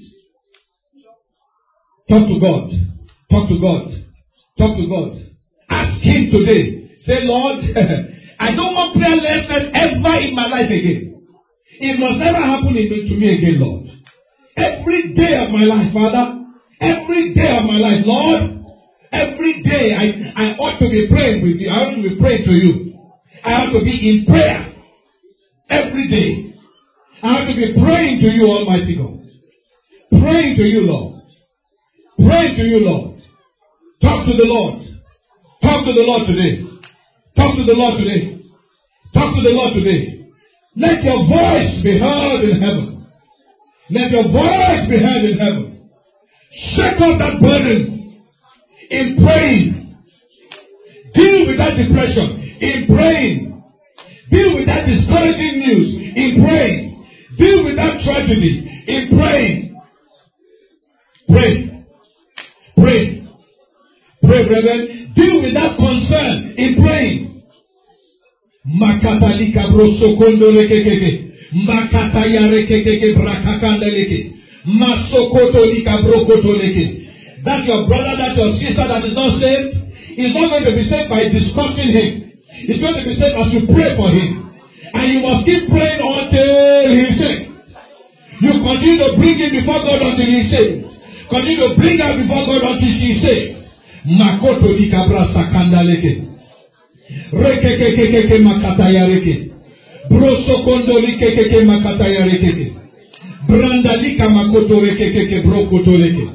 Talk to God. Talk to God. Talk to God. Ask Him today. Say, Lord, I don't want prayerlessness ever in my life again. It must never happen to me again, Lord. Every day of my life, Father, every day of my life, Lord, every day I, I ought to be praying with you. I ought to be praying to you. I ought to be in prayer every day. I ought to be praying to you, Almighty God. Praying to you, Lord. Praying to you, Lord. Talk to the Lord. Talk to the Lord today. Talk to the Lord today. Talk to the Lord today. Let your voice be heard in heaven. Let your voice be heard in heaven. Shake off that burden in praying. Deal with that depression in praying. Deal with that discouraging news in praying. Deal with that tragedy in praying. Pray. Pray. Pray, brethren. Deal with that concern in praying. Makatalika brosokondo rekekeke. Makataya rekekeke brakakanda leke. Masokoto lika brokoto leke. That your brother, that your sister that is not saved, is not going to be saved by discussing him. It's going to be saved as you pray for him. And you must keep praying until he is saved. You continue to bring him before God until he is saved. Continue to bring her before God until she is saved. Makoto lika brasakanda leke. Rekekekeke makataya reke. Brosokondo likekeke makataya reke. Brandalika makoto rekekeke brokoto reke.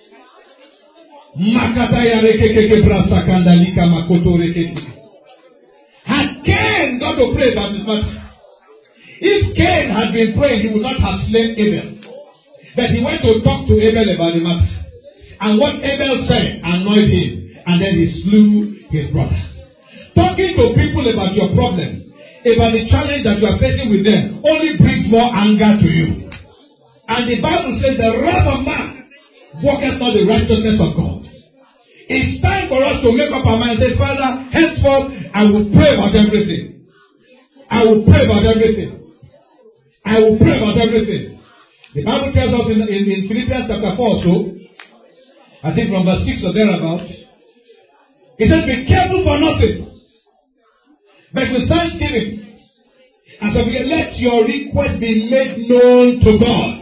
Makataya rekekeke brasakanda lika makoto rekeke. Had Cain got to pray about his matter? If Cain had been praying, he would not have slain Abel. But he went to talk to Abel about the matter. And what Abel said annoyed him. And then he slew his brother. Talking to people about your problem, about the challenge that you are facing with them only brings more anger to you. And the Bible says the wrath of man worketh not the righteousness of God. It's time for us to make up our mind and say, Father, henceforth I will pray about everything. I will pray about everything. I will pray about everything. The Bible tells us in, in, in Philippians chapter four, so I think from verse six or thereabout, it says, be careful for nothing, but with thanksgiving, and so let your request be made known to God.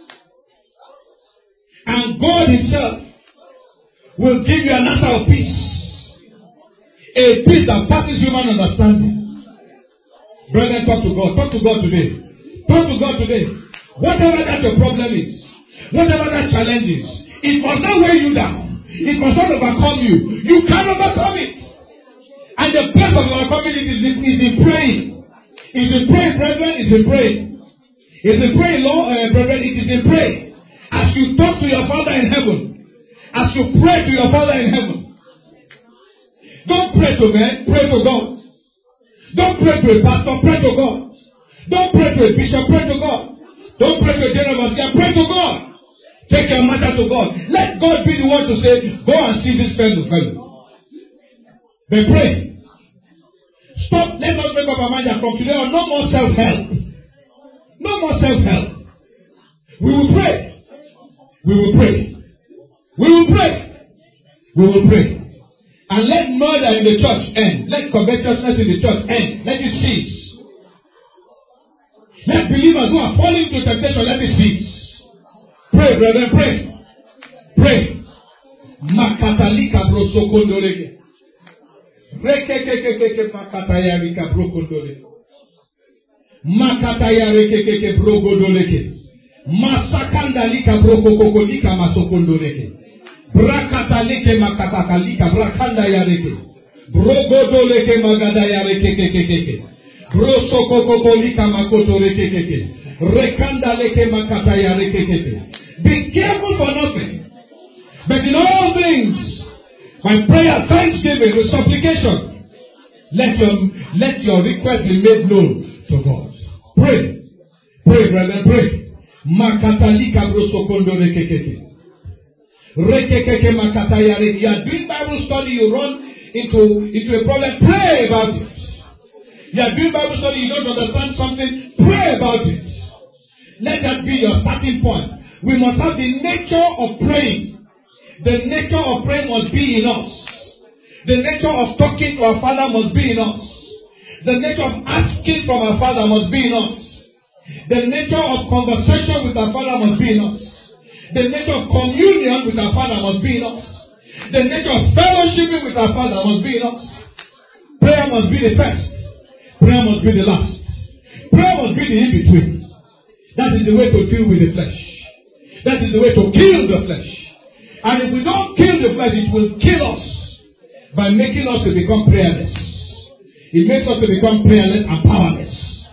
And God Himself will give you an answer of peace. A peace that passes human understanding. Brethren, talk to God. Talk to God today. Talk to God today. Whatever that your problem is, whatever that challenge is, it must not weigh you down. It must not overcome you. You can overcome it. And the place of overcoming it is in, is in praying. Is in praying, brethren. Is in praying. Is in praying, Lord, uh, brethren. It is in praying. As you talk to your Father in heaven, as you pray to your Father in heaven, don't pray to men, pray to God. Don't pray to a pastor, pray to God. Don't pray to a bishop, pray to God. Don't pray to a general overseer, pray to God. Take your matter to God. Let God be the one to say, go and see this fellow, fellow. Then pray. Stop. Let us make up our mind that from today on, no more self-help. No more self-help. We will pray. We will pray. We will pray. We will pray. And let murder in the church end. Let covetousness in the church end. Let it cease. Let believers who are falling into temptation, let it cease. Pray, brethren, pray. Pray. Makatalika brosokondoleke. Rekekekeke makatayarika brokondoleke. Makatayarekekeke brogodoleke. Masakandalika brokokokolika masokondoleke. Brakatalike makatakalika brakanda yareke. Brogodoleke magadayareke. Brosokokokolika makotoreke. Rekandaleke makatayareke. Be careful for nothing, but in all things, by prayer, thanksgiving, with supplication, let your let your request be made known to God. Pray, pray, brethren, pray. Makatalika brosokondo rekekeke. Rekekeke makatayareke. You are doing Bible study, you run into into a problem. Pray about it. You are doing Bible study, you don't understand something. Pray about it. Let that be your starting point. We must have the nature of praying. The nature of praying must be in us. The nature of talking to our Father must be in us. The nature of asking from our Father must be in us. The nature of conversation with our Father must be in us. The nature of communion with our Father must be in us. The nature of fellowshipping with our Father must be in us. Prayer must be the first. Prayer must be the last. Prayer must be the in-between. That is the way to deal with the flesh. That is the way to kill the flesh. And if we don't kill the flesh, it will kill us by making us to become prayerless. It makes us to become prayerless and powerless.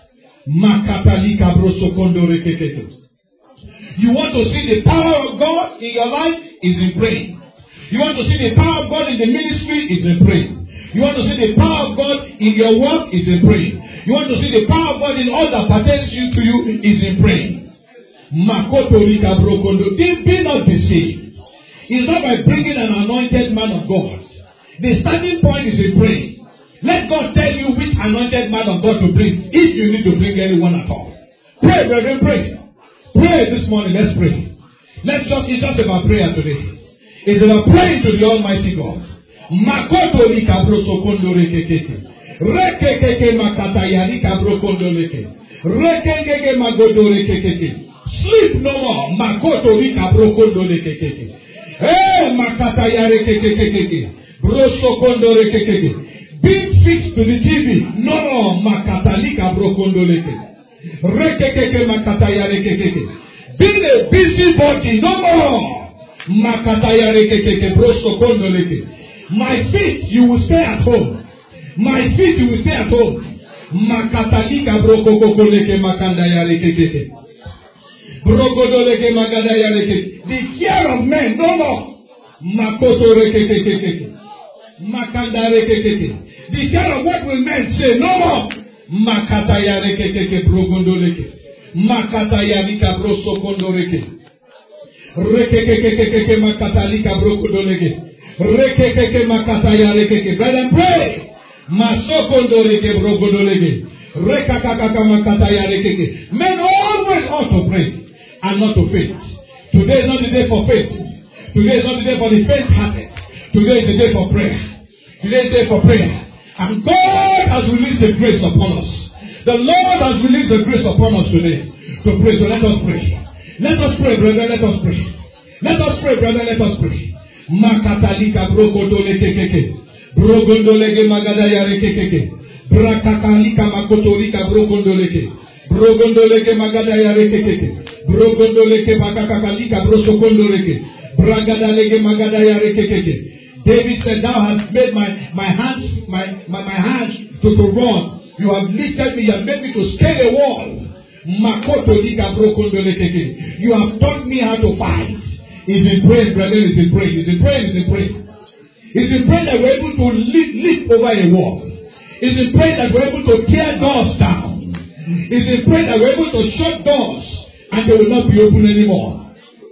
You want to see the power of God in your life? Is in praying. You want to see the power of God in the ministry? Is in praying. You want to see the power of God in your work? Is in praying. You want to see the power of God in all that pertains to you? Is in praying. Makoto Rika Brokondo. Be not deceived. It's not by bringing an anointed man of God. The starting point is in praying. Let God tell you which anointed man of God to bring, if you need to bring anyone at all. Pray, brethren, pray. Pray this morning. Let's pray. Let's just, it's just about prayer today. It's about praying to the Almighty God. Makoto Rika Brosokondo Rekekeke. Rekekeke Makataya Rika Brokondo Reke. Rekekeke Magodo Rekekeke. Sleep no more. Makoto Rika Brokondo Rekekeke. Eh, Makataya Rekekeke. Brosokondo Rekekeke. Being fixed to the T V. No more. Makatalika Brokondo Reke. Rekekeke Makataya Rekekeke. Being a busy body. No more. Makataya Rekekeke. Brosokondo Reke. My feet, you will stay at home. My feet, you will stay at home. Makatalika brokokokoleke makandaya rekekeke. Brokodoleke makandaya rekeke. The fear of men, no more. Makoto rekekeke. Makanda rekekeke. The fear of what will men say, no more. Makata yarekeke brogondoleke. Makata yarika brosokondoreke. Rekekekekeke makata lika brokondoleke. Rekekeke makata yarekeke. Better pray. Masokondoreke brogondoleke. Rekakakaka makata yarekeke. Men always ought to pray and not to faint. Today is not the day for faith. Today is not the day for the faint-hearted. Today is the day for prayer. Today is the day for prayer. And God has released the grace upon us. The Lord has released the grace upon us today to pray. So let us pray. Let us pray, brother. Let us pray. Let us pray, brother. Let us pray. Makatalika brokodoleke keke. Brogondolege magadaya rekeke. Brakakalika makotolika brokondoleke. Brogondoleke magadaya rekeke. Brogondoleke makakalika brosokondoleke. Bragadalege magadaya rekeke. David said, "Thou hast made my, my hands my, my, my hands to, to run. You have lifted me, you have made me to scale a wall. You have taught me how to fight." Is in prayer, brother, is in prayer, is in prayer, is in prayer. Is in prayer that we're able to leap, leap over a wall. Is in prayer that we're able to tear doors down. Is in prayer that we're able to shut doors and they will not be open anymore.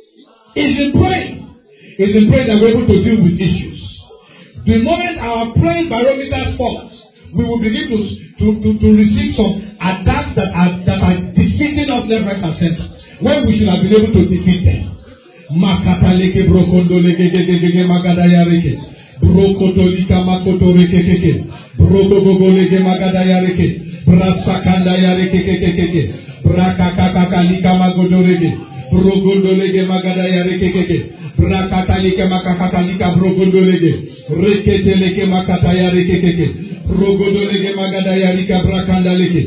Is in prayer. Is in prayer that we're able to deal with issues. The moment our praying barometer falls, we will begin to, to, to, to receive some attacks that are, that are defeating us left, right, and center, when we should have been able to defeat them. Makataleke brokondoleke gegege magadaya reke. Brokotolika makotoreke keke. Brokogogoleke magadaya reke. Brasakandaya reke keke keke. Brakakakalika magodoreke. Brokondoleke magadaya reke keke. Brakatalika makakakalika brokondoleke. Reketeleke makataya reke keke. Brogodoleke magadaya rika brakandaleke.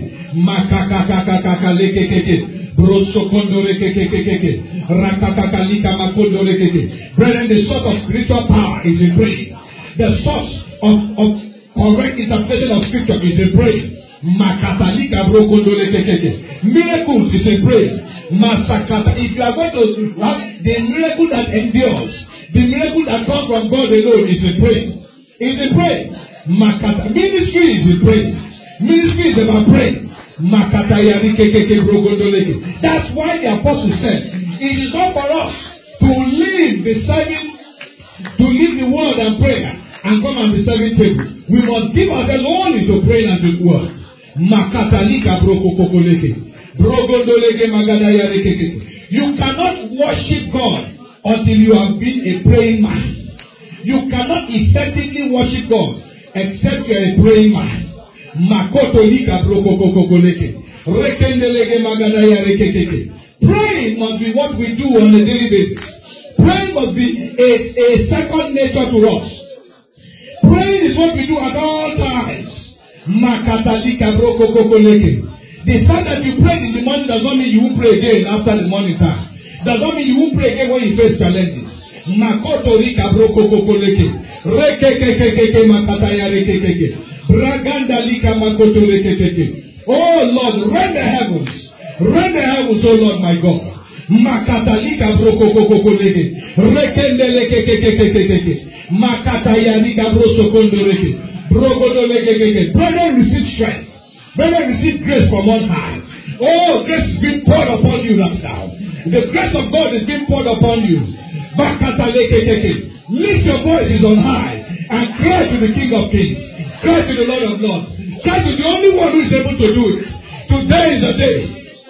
Makakakakaleke keke. Brosokondoreke keke keke. Rakakakalika makondoreke keke. Brethren, the source of spiritual power is in prayer. The source of, of correct interpretation of scripture is in prayer. Makatalika brokondoreke keke. Miracles is in prayer. Masakata. If you are going to have the miracle that endures, the miracle that comes from God alone is in prayer. Is in prayer. Makata. Ministry is in prayer. Ministry is about prayer. Makata yarike keke brokondoreke. That's why the apostle said, it is not for us to leave the serving, to leave the word and prayer and come and be serving table. We must give ourselves only to pray and to word. Makatalika brokokokoleke. Brogondoleke magadaya rekeke. You cannot worship God until you have been a praying man. You cannot effectively worship God except you are a praying man. Makotolika brokokokoleke. Rekendeleke magadaya rekeke. Praying must be what we do on a daily basis. Praying must be a, a second nature to us. Praying is what we do at all times. Makatalika brokokokoleke. The fact that you pray in the morning does not mean you won't pray again after the morning time. Does not mean you won't pray again when you face challenges. Makotorika brokokokoleke. Rekekekeke makataya rekekeke. Bragandalika makotorekekeke. Oh Lord, rend the heavens. Rend the heavens, oh Lord my God. Makatalika brokokokoleke. Rekendelekekekekeke. Makatayalika brosokondoreke. Brogodolekekeke. Brethren, receive strength. Brethren, receive grace from on high. Oh, grace is being poured upon you right now. The grace of God is being poured upon you. Makatalekekeke. Lift your voices on high and cry to the King of Kings. Cry to the Lord of Lords. Cry to the only one who is able to do it. Today is the day.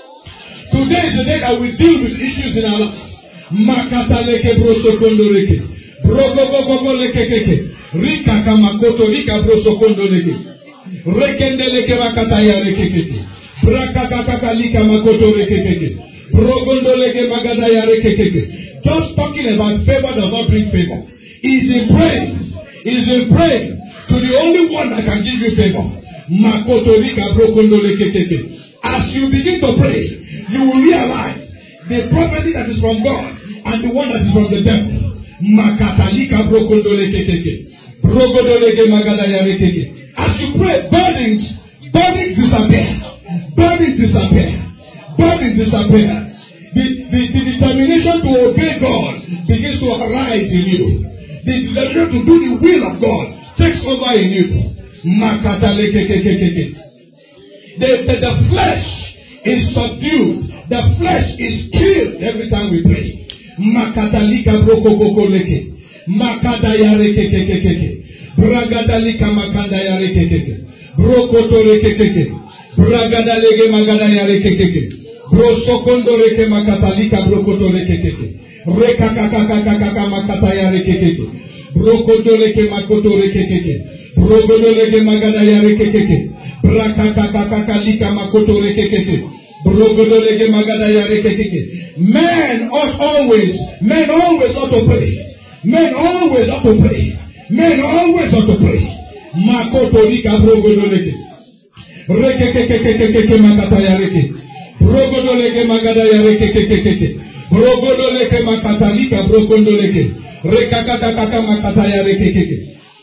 Today is the day that we deal with issues in our lives. Makataleke brosokondoreke. Brogogogolekekeke. Rika kamakoto rika brosokondoreke. Rekendeleke makataya rekekeke. Brakakakalika makoto rekekeke. Brogondoleke magadaya rekekeke. Just talking about favor does not bring favor. Is in praying. Is in praying to the only one that can give you favor. Makoto rika brogondolekekeke. As you begin to pray, you will realize the prophecy that is from God and the one that is from the devil. Makatalika brogondolekekeke. Brogodoleke magadaya rekekeke. As you pray, burdens, burdens disappear. Burdens disappear. Burdens disappear. The, the, the determination to obey God begins to arise in you. The determination to do the will of God takes over in you. Makatalekekekeke. The, the, the flesh is subdued. The flesh is killed every time we pray. Makatalika brokokokoleke. Makadayarekekekeke. Bragadalika makandayarekekeke. Brokotorekekeke. Bragadalege magadayarekekeke. Brosokondoreke makatalika brokotorekekeke. Rekakakakakaka makatayarekekeke. Brokodoleke makotorekekeke. Brogodoleke magadayarekekeke. Brakakakakalika makotorekekeke. Brogodoleke magadayarekekeke. Men ought always, men always ought to pray. Men always ought to pray. Men always ought to pray. Makotorika brogodoleke. Rekekekekekeke makatayareke. Brogodoleke magadayarekekekeke. Brogodoleke makatalika brokondoleke. Rekakakakaka makatayarekekeke.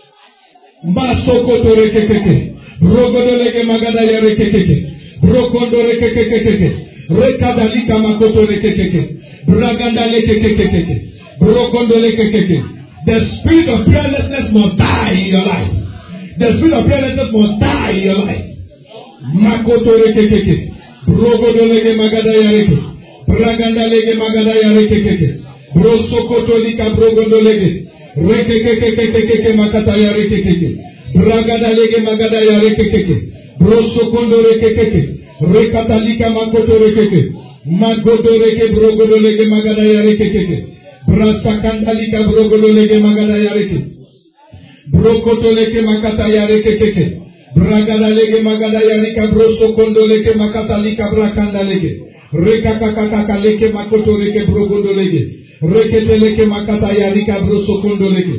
Masokotorekekeke. Brogodoleke magadayarekekeke. Brokondorekekekeke. Rekadalika makotorekekeke. Bragandalekekekeke. Brokondolekekeke. The spirit of prayerlessness must die in your life. The spirit of prayerlessness must die in your life. Makotorekekeke. Brogodoleke magadayareke. Bragandaleke magadayarekekeke. Brosokotolika brogodoleke. Rekekekekeke makatayarekekeke. Bragadaleke magadayarekekeke. Brosokondorekekeke. Rekatalika makotorekeke. Magodoreke brogodoleke magadayarekekeke. Brasakandalika brogodoleke magadayareke. Brokotoleke makatayarekekeke. Bragadaleke magadayarika brosokondoleke makatalika brakandaleke. Rekakakakaleke makotoreke brogodoleke. Reketeleke makatayarika brosokondoleke.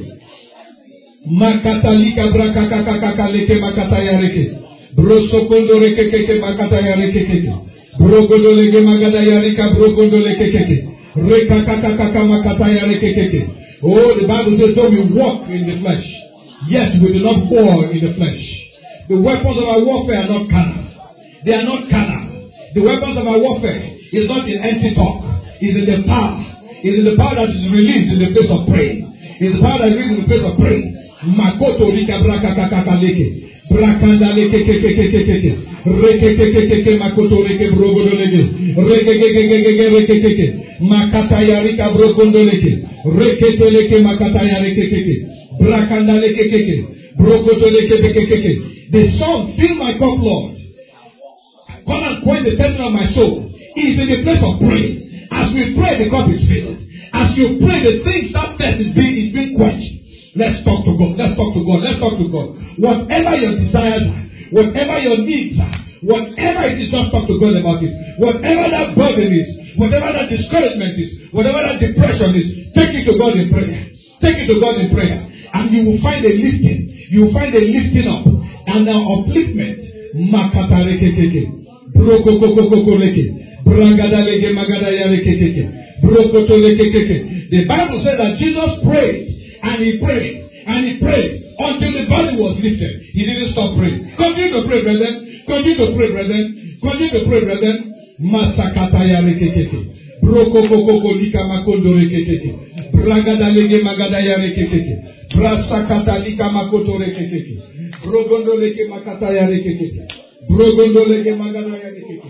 Makatalika brakakakakaleke makatayareke. Brosokondoleke makatayarekekeke. Brogodoleke magadayarika brokondoleke. Rekakakakaka makatayarekekeke. Oh, the Bible says, though we walk in the flesh, yes, we do not war in the flesh. The weapons of our warfare are not carnal. They are not carnal. The weapons of our warfare is not in empty talk. It's in the power. It's in the power that is released in the place of praying. It's the power that is released in the place of praying. Makoto rika brakakakakaleke. Brakandalekekekekekeke. Rekekekekeke makoto reke brogodoleke. Rekekekekeke rekekeke. Makatayarika brokondoleke. Reketeleke makatayarekekeke. Brakandalekekeke. Brogodolekekekeke. The song, Fill My Cup, Lord. Come and quench the thirst of my soul. He is in the place of prayer. As we pray, the cup is filled. As you pray, the things that thirst is being, is being quenched. Let's talk to God. Let's talk to God. Let's talk to God. Whatever your desires are, whatever your needs are, whatever it is, just talk to God about it. Whatever that burden is, whatever that discouragement is, whatever that depression is, take it to God in prayer. Take it to God in prayer. And you will find a lifting. You will find a lifting up and an upliftment. Makatarekekeke. Brokokokokokoleke. Bragadaleke magadayarekekeke. Brokotolekekeke. The Bible says that Jesus prayed and he prayed and he prayed until the body was lifted. He didn't stop praying. Continue to pray, brethren. Continue to pray, brethren. Continue to pray, brethren. Masakatayarekekeke. Brokokokokolika makondorekekeke. Bragadaleke magadayarekekeke. Brasakatalika makotorekekeke. Brogondoleke makatayarekekeke. Brogondoleke magadayarekekeke.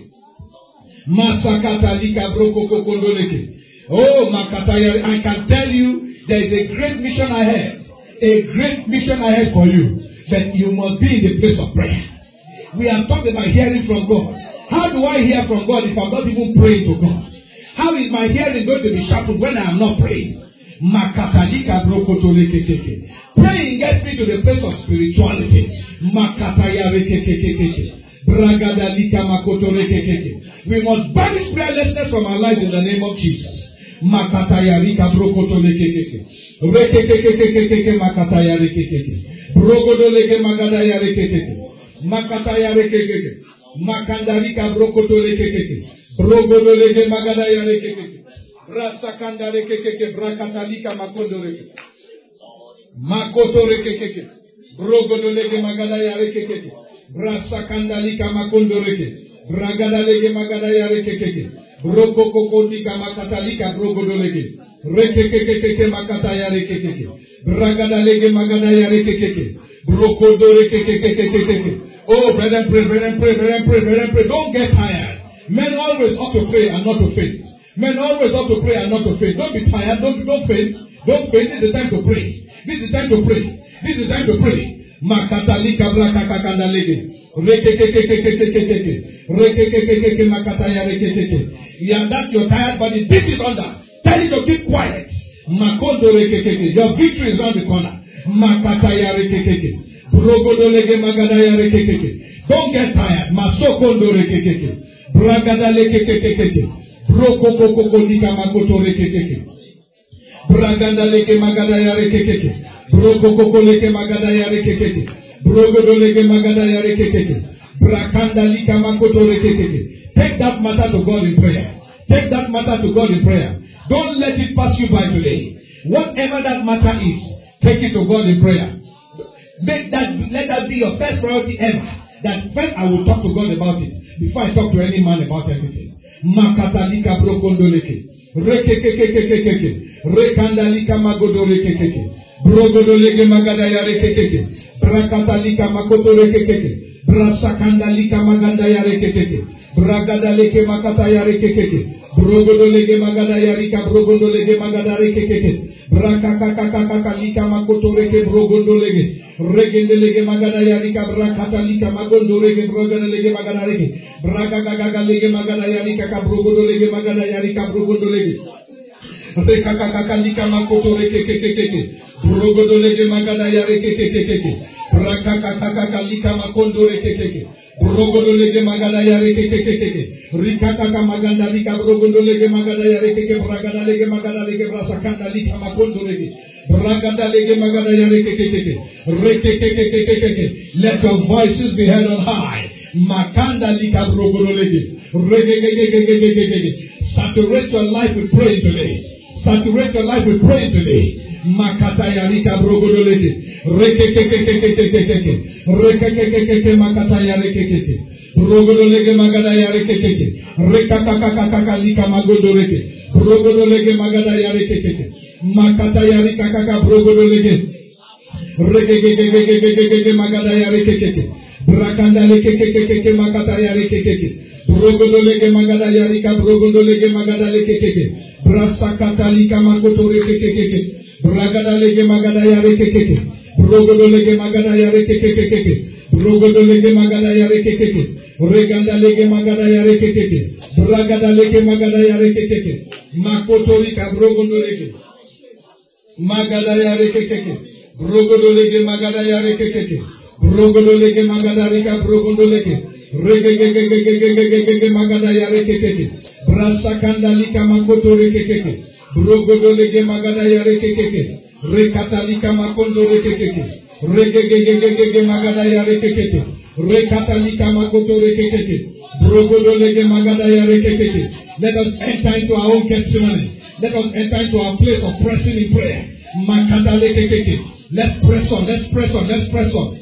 Masakatalika brokokokondoleke. Oh, makatayare. I can tell you there is a great mission ahead. A great mission ahead for you. But you must be in the place of prayer. We have talked about hearing from God. How do I hear from God if I'm not even praying to God? How is my hearing going to be sharpened when I am not praying? Makatalika brokotolekekeke. Praying gets me to the place of spirituality. Makatayarekekekeke. Bragadalika makotorekekeke. We must banish prayerlessness from our lives in the name of Jesus. Makatayarika brokotolekekeke. Rekekekekekeke makatayarekekeke. Brogodoleke magadayarekekeke. Makatayarekekeke. Makandarika brokotolekekeke. Brogodoleke magadayarekekeke. Brasakandarekekeke. Brakatalika makondoreke. Makotorekekeke. Brogodoleke magadayarekekeke. Brasakandalika makondoreke. Bragadaleke magadayarekekeke. Brokokokondika makatalika brogodoleke. Rekekekeke makatayarekekeke. Bragadaleke magadayarekekeke. Brokodorekekekekeke. Oh, brethren, pray, brethren, pray, brethren, pray, brethren, pray. Don't get tired. Men always ought to pray and not to faint. Men always ought to pray and not to faint. Don't be tired. Don't, don't faint. Don't faint. This is the time to pray. This is time to pray. This is time to pray. Makatalika brakakakandalege. Rekekekekekekekeke. Rekekekekeke makataya rekekeke. Yeah, that's your tired body. Beat it under. Tell it to keep quiet. Makondo rekekeke. Your victory is around the corner. Makataya rekekeke. Brogodolege magadaya rekekeke. Don't get tired. Masokondo rekekeke. Bragadale kekekekeke. Brokokokoko nika makoto rekekeke. Bragadaleke magadaya rekekeke. Brokokokoleke magadaya rekekeke. Brogodolege magadaya rekekeke. Brakandalika makoto rekekeke. Take that matter to God in prayer. Take that matter to God in prayer. Don't let it pass you by today. Whatever that matter is, take it to God in prayer. Make that, let that be your first priority ever. That first I will talk to God about it before I talk to any man about everything. Makatalika brokondoleke. Rekekekekekeke. Rekandalika magodo rekekeke. Brogodolege magadaya rekekeke. Brakatalika makoto rekekeke. Brasakandalika magandaya rekekeke. Bragadaleke makataya rekekeke. Brogodolege magadaya rika brogodolege magadare kekeke. Brakakakakakalika makotoreke brogondolege. Regendelege magadaya rika brakatalika magondorege brogodolege magadare. Brakakakakalege magadaya rika kabrogodolege magadaya rika brogondolege. Rekakakalika makotoreke kekeke. Brogodolege magadaya rekekeke. Brakakakakalika makondoreke kekeke. Brogodolege magadaya rekekeke. Rikakaka maganda lika brogondolege magadaya rekeke. Bragadalege magadalege brasakanda lika makondorege. Bragadalege magadaya rekekeke. Rekekekekeke. Let your voices be heard on high. Makanda lika brogodolege. Rekekekekeke. Saturate your life with prayer today. Saturate your life with prayer today. Makataya rika brogodolege. Rekekekekekeke. Rekekekekeke makataya rekekeke. Brogodolege magadaya rekekeke. Rekakakakaka lika magodolege. Brogodolege magadaya rekekeke. Makataya rika kaka brogodolege. Rekekekekekeke magadaya rekekeke. Brakanda lekekekeke makataya rekekeke. Brogodolege magadaya rika brogodolege magadale kekeke. Brasakata lika makoto rekekeke. Bragadalege magadaya rekekeke. Brogodolege magadaya rekekeke. Brogodolege magadaya rekekeke. Regandalege magadaya rekekeke. Bragadalege magadaya rekekeke. Makotorika brogodolege magadaya rekekeke. Brogodolege magadaya rekekeke. Brogodolege magadalika brogodolege. Regegegegegegegege magadaya rekekeke. Brasakandalika makoto rekekeke. Brogodolege magadaya rekekeke. Rekatalika makondo rekekeke. Regegegegegege magadaya rekekeke. Rekatalika makoto rekekeke. Brogodolege magadaya rekekeke. Let us enter into our own Gethsemane. Let us enter into our place of pressing in prayer. Makadalekekeke. Let's press on, let's press on, let's press on.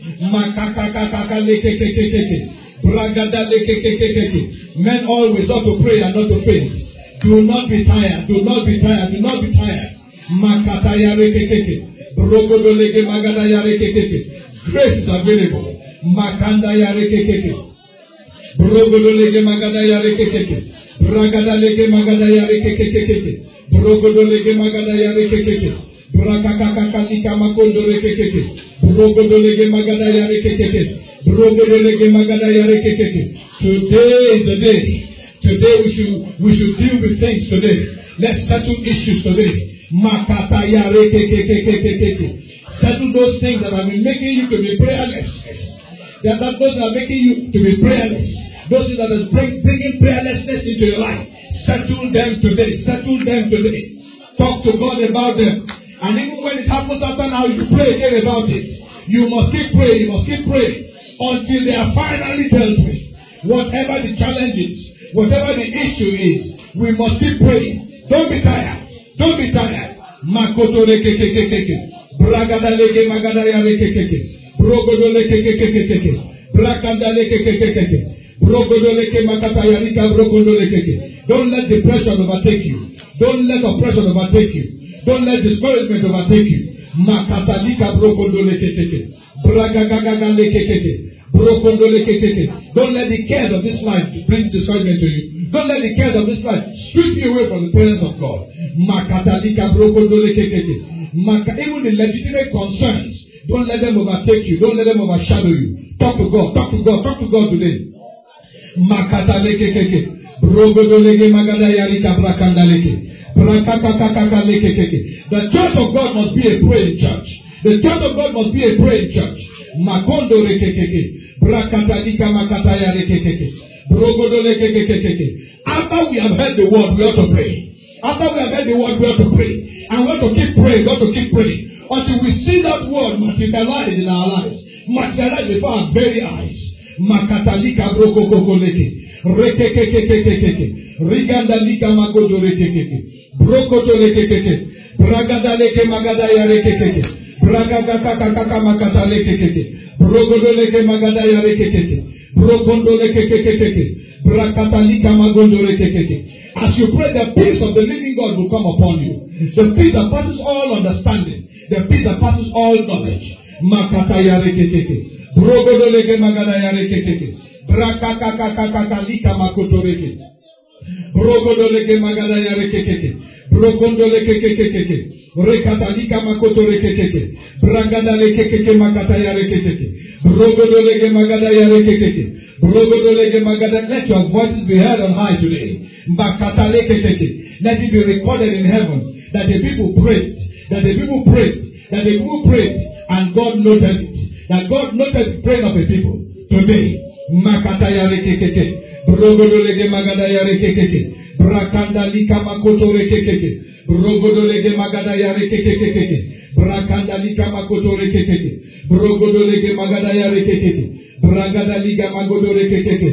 Makakakakakalekekekeke. Bragadalekekekeke. Men always ought to pray and not to faint. Do not be tired, do not be tired, do not be tired. Makataya rekekeke. Brogodolege magadaya rekekeke. Grace is available. Makandaya rekekeke. Brogodolege magadaya rekekeke. Bragadalege magadaya rekekeke. Brogodolege magadaya rekekeke. Brakakakakalika makondo rekekeke. Brogodolege magadaya rekekeke. Brogodolege magadaya rekekeke. Today is the day. Today we should we should deal with things today. Let's settle issues today. Makataya rekekekekekeke. Settle those things that have been making you to be prayerless. That are those that are making you to be prayerless. Those that are bring, bringing prayerlessness into your life. Settle them today. Settle them today. Talk to God about them. And even when it happens after now, you pray again about it. You must keep praying. You must keep praying until they are finally dealt with. Whatever the challenge is, whatever the issue is, we must keep praying. Don't be tired. Don't be tired. Makoto rekekekekeke. Bragadalege magadaya rekekeke. Brogodole kekekekeke. Brakandale kekekekeke. Brogodole makataya rika brogodole keke. Don't let depression overtake you. Don't let oppression overtake you. Don't let discouragement overtake you. Makatalika brogodole kekeke. Bragagagagale kekeke. Don't let the cares of this life bring discouragement to you. Don't let the cares of this life strip you away from the presence of God. Even the legitimate concerns, don't let them overtake you. Don't let them overshadow you. Talk to God. Talk to God. Talk to God today. The church of God must be a praying church. The church of God must be a praying church. Makondo rekekeke, brakatalika makataya rekekeke, brogodo rekekeke. After we have heard the word, we ought to pray. After we have heard the word, we ought to pray. And we ought to keep praying, we ought to keep praying. Until we see that word materialize in our lives. Materialize before our very eyes. Makatalika brokokokoleke, rekekekekekeke, rigandalika magodo rekekeke, brokoto rekekeke, bragadaleke magadaya rekekeke. Bragagakakaka makatalekekeke. Brogodoleke magadaya rekekeke. Brokondolekekekeke. Brakatalika magondolekekeke. As you pray, the peace of the living God will come upon you. The peace that passes all understanding. The peace that passes all knowledge. Makataya rekekeke. Brogodoleke magadaya rekekeke. Brakakakakakalika makotoreke. Brogodoleke magadaya rekekeke. Brokondolekekekeke. Rekatalika makoto rekekeke. Bragada lekekeke makataya rekekeke. Brogodolege magadaya rekekeke. Brogodolege magada. Let your voices be heard on high today. Makata lekekeke. Let it be recorded in heaven that the people prayed. That the people prayed. That the people prayed. And God noted it. That God noted the prayer of the people. Today. Makataya rekekeke. Brogodolege magadaya rekekeke. Brakanda lika makoto rekekeke. Brogodolege magadaya rekekeke. Brakanda lika makoto rekekeke. Brogodolege magadaya rekekeke. Bragada lika magodo rekekeke.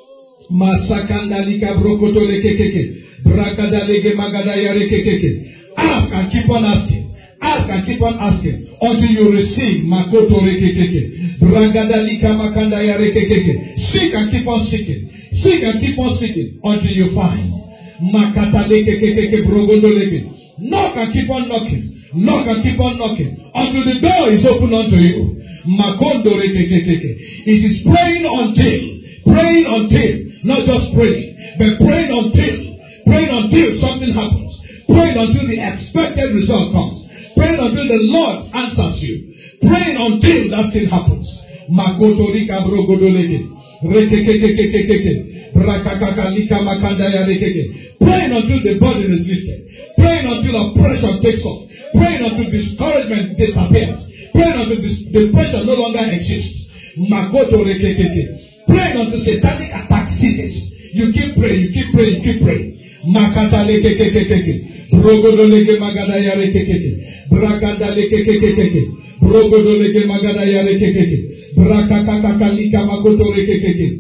Masakanda lika brokoto rekekeke. Brakada lege magadaya rekekeke. Ask and keep on asking. Ask and keep on asking until you receive makoto rekekeke. Bragada lika makandaya rekekeke. Seek and keep on seeking. Seek and keep on seeking until you find. Makatalekekeke brogodoleke. Knock and keep on knocking. Knock and keep on knocking until the door is open unto you. Makondo rekekeke. It is praying until, praying until, not just praying, but praying until, praying until something happens. Praying until the expected result comes. Praying until the Lord answers you. Praying until that thing happens. Makoto rika brogodoleke. Rekekekekekeke. Brakakakalika makandaya rekeke. Praying until the burden is lifted. Praying until oppression takes off. Praying until discouragement disappears. Praying until this depression no longer exists. Makoto rekekeke. Praying until satanic attack ceases. You keep praying, you keep praying, you keep praying. Makata lekekekeke. Brogodoleke magadaya rekekeke. Brakanda lekekekeke. Brogodoleke magadaya rekekeke. Brakakakalika makoto rekekeke.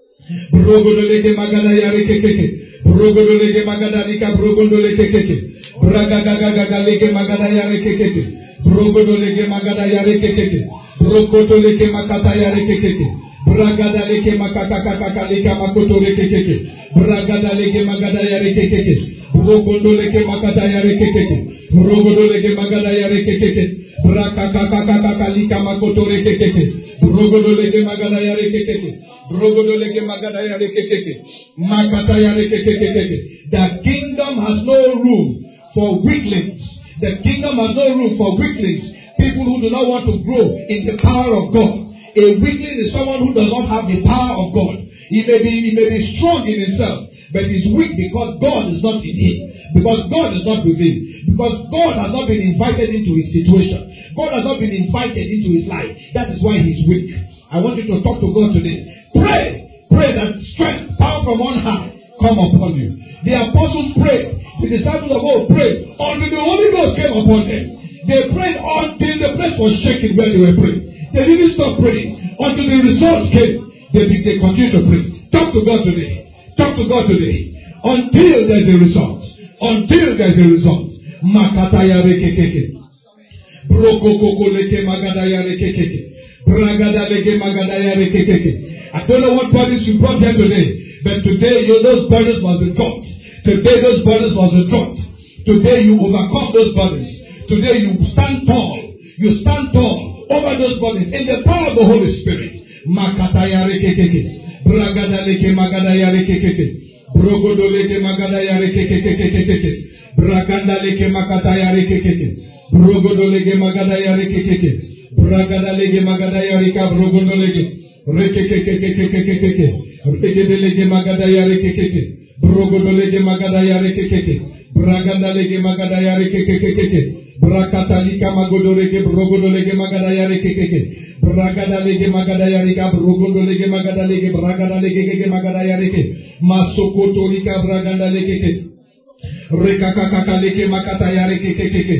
Brogodoleke magadaya rekekeke. Brogodoleke magadalika brogodoleke. Bragagagagaleke magadaya rekekeke. Brogodoleke magadaya rekekeke. Brokotoleke makataya rekekeke. Bragadaleke makakakakalika makoto rekekeke. Bragadaleke magadaya rekekeke. Brogodoleke makataya rekekeke. Brogodoleke magadaya rekekeke. Brakakakakalika makoto rekekeke. Brogodoleke magadaya rekekeke. Brogodoleke magadaya rekekeke. Makataya rekekeke. The kingdom has no room for weaklings. The kingdom has no room for weaklings. People who do not want to grow in the power of God. A weakling is someone who does not have the power of God. He may be, he may be strong in himself, but he's weak because God is not in him. Because God is not with him. Because God has not been invited into his situation. God has not been invited into his life. That is why he's weak. I want you to talk to God today. Pray. Pray that strength, power from on high come upon you. The apostles prayed. The disciples of old prayed until the Holy Ghost came upon them. They prayed until the place was shaking where they were praying. They didn't stop praying until the results came. They, they continued to pray. Talk to God today. Talk to God today. Until there's a result. Until there's a result. Makataya rekekeke. Brokokoko leke magadaya rekekeke. Bragada leke magadaya rekekeke. I don't know what burdens you brought here today, but today you, those burdens must be dropped. Today those burdens must be dropped. Today you overcome those burdens. Today you stand tall. You stand tall over those burdens in the power of the Holy Spirit. Makataya rekekeke. Bragada leke magadaya rekekeke. Brogodo leke magadaya rekekeke. Braganda leke makataya rekekeke. Brogodo leke magadaya rekekeke. Bragada leke magadaya reka brogodo leke. Rekekekekekekekeke. Rekede leke magadaya rekekeke. Brogodo leke magadaya rekekeke. Braganda leke magadaya rekekekekeke. Brakatalika magodo leke brogodo leke magadaya rekekeke. Bragada leke magadaya reka brogodo leke magada leke bragada leke keke magadaya reke. Masokoto lika braganda leke keke. Rekakakaka leke makataya reke keke.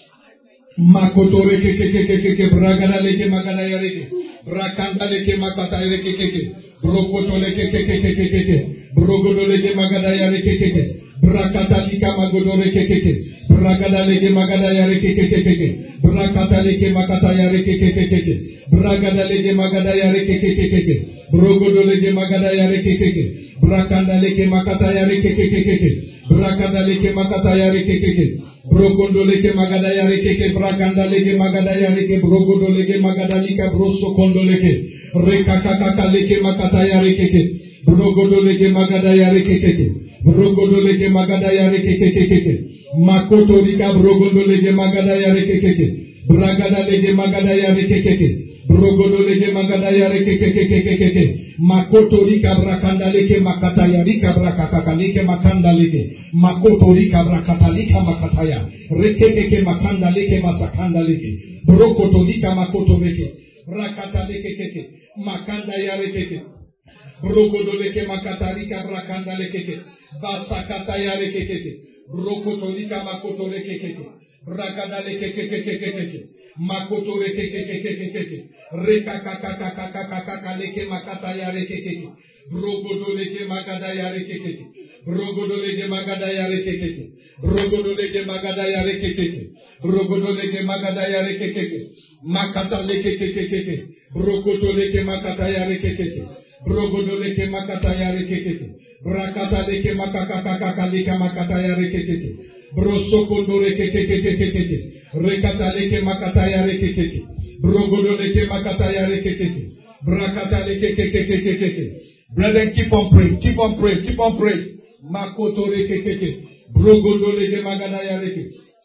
Makoto reke keke keke bragada leke magadaya reke. Brakanda leke makataya reke keke. Brokoto leke keke keke keke. Brogodo leke magadaya reke keke. Brakatalika magodo reke keke. Bragada leke magadaya reke keke keke. Brakata leke makataya reke keke keke. Bragada leke magadaya reke keke keke. Brogodo leke magadaya reke keke. Brakanda leke makataya reke keke keke. Brakada leke makataya reke keke. Brogodo leke magadaya reke keke. Brakanda leke magadaya reke. Brogodo leke magadalika broso kondo leke. Rekakakaka leke makataya reke keke. Brogodo leke magadaya reke keke. Brogodo leke magadaya reke keke keke. Makoto lika brogodo leke magadaya reke keke. Bragada leke magadaya reke keke. Brogodo leke magadaya reke keke keke keke. Makoto lika brakanda leke makataya lika brakakaka leke makanda leke. Makoto lika brakata lika makataya. Reke keke makanda leke masakanda leke. Brokoto lika makoto leke. Brakata leke keke. Makanda ya reke keke. Brogodo leke makatarika brakanda leke. Basakata ya reke keke. Brokoto lika makoto leke keke. Brakada leke keke keke keke. Makoto leke keke keke keke. Reka kaka kaka kaka kaka leke makata ya reke keke. Brogodo leke magada ya reke keke. Brogodo leke magada ya reke keke. Brogodo leke magada ya reke keke. Brogodo leke magada ya reke keke. Makata leke keke keke. Brogodo leke makata ya reke keke. Brogodo leke makata ya reke keke. Brakata leke makaka kaka leke makata ya reke keke. Brosokondo reke keke keke keke. Rekata leke makata ya reke keke. Brogodo leke makata ya reke keke. Brakata leke keke keke keke. Brethren, keep on praying, keep on praying, keep on praying. Makoto reke keke. Brogodo leke magada ya reke.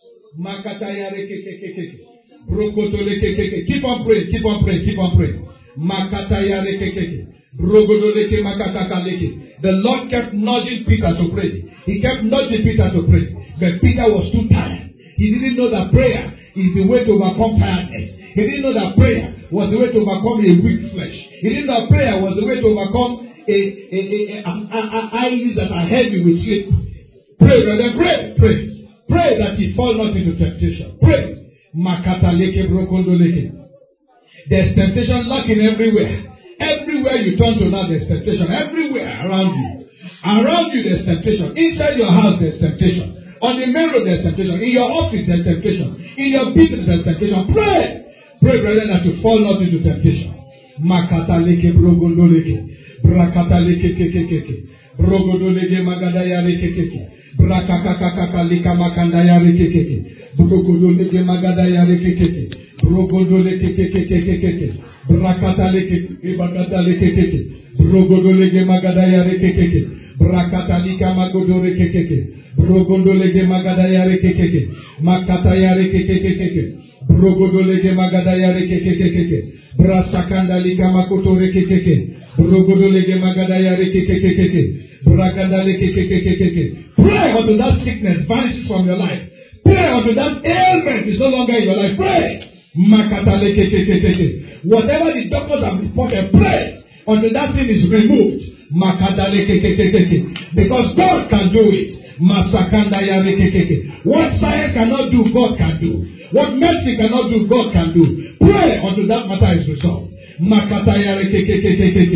Makata ya reke keke keke. Brokoto leke keke. Keep on praying, keep on praying, keep on praying. Makata ya reke keke. Brogodo leke makata leke. The Lord kept nudging Peter to pray. He kept nudging Peter to pray. But Peter was too tired. He didn't know that prayer is the way to overcome tiredness. He didn't know that prayer was the way to overcome a weak flesh. He didn't know that prayer was the way to overcome a, a, a, a, a, a eyes that are heavy with sleep. Pray, brother, pray, pray. Pray that he fall not into temptation. Pray. Makata leke brokondo leke. There's temptation lurking everywhere. Everywhere you turn to now, there's temptation. Everywhere around you. Around you, there's temptation. Inside your house, there's temptation. On the main road, there's temptation. In your office, there's temptation. In your business, there's temptation. Pray. Pray, brethren, that you fall not into temptation. Makata leke brogondo leke. Brakata leke keke keke. Brogondo leke magadaya leke keke. Brakakakakaka lika makandaya leke keke. Brogondo leke magadaya leke keke. Brogondo leke keke keke keke. Brakata leke magada leke keke. Brogondo leke magadaya leke keke. Brakata lika magodo leke keke. Brogondo leke magadaya leke keke. Makata ya leke keke keke. Brogodo leke magadaya leke keke keke. Brasakanda lika makoto leke keke. Brogodo leke magadaya leke keke keke. Brakanda leke keke keke keke. Pray until that sickness vanishes from your life. Pray until that ailment is no longer in your life. Pray. Makata leke keke keke. Whatever the doctors have reported, pray until that thing is removed. Makata leke keke keke. Because God can do it. Masakanda ya leke keke. What science cannot do, God can do. What medicine cannot do, God can do. Pray until that matter is resolved. Makata ya leke keke keke.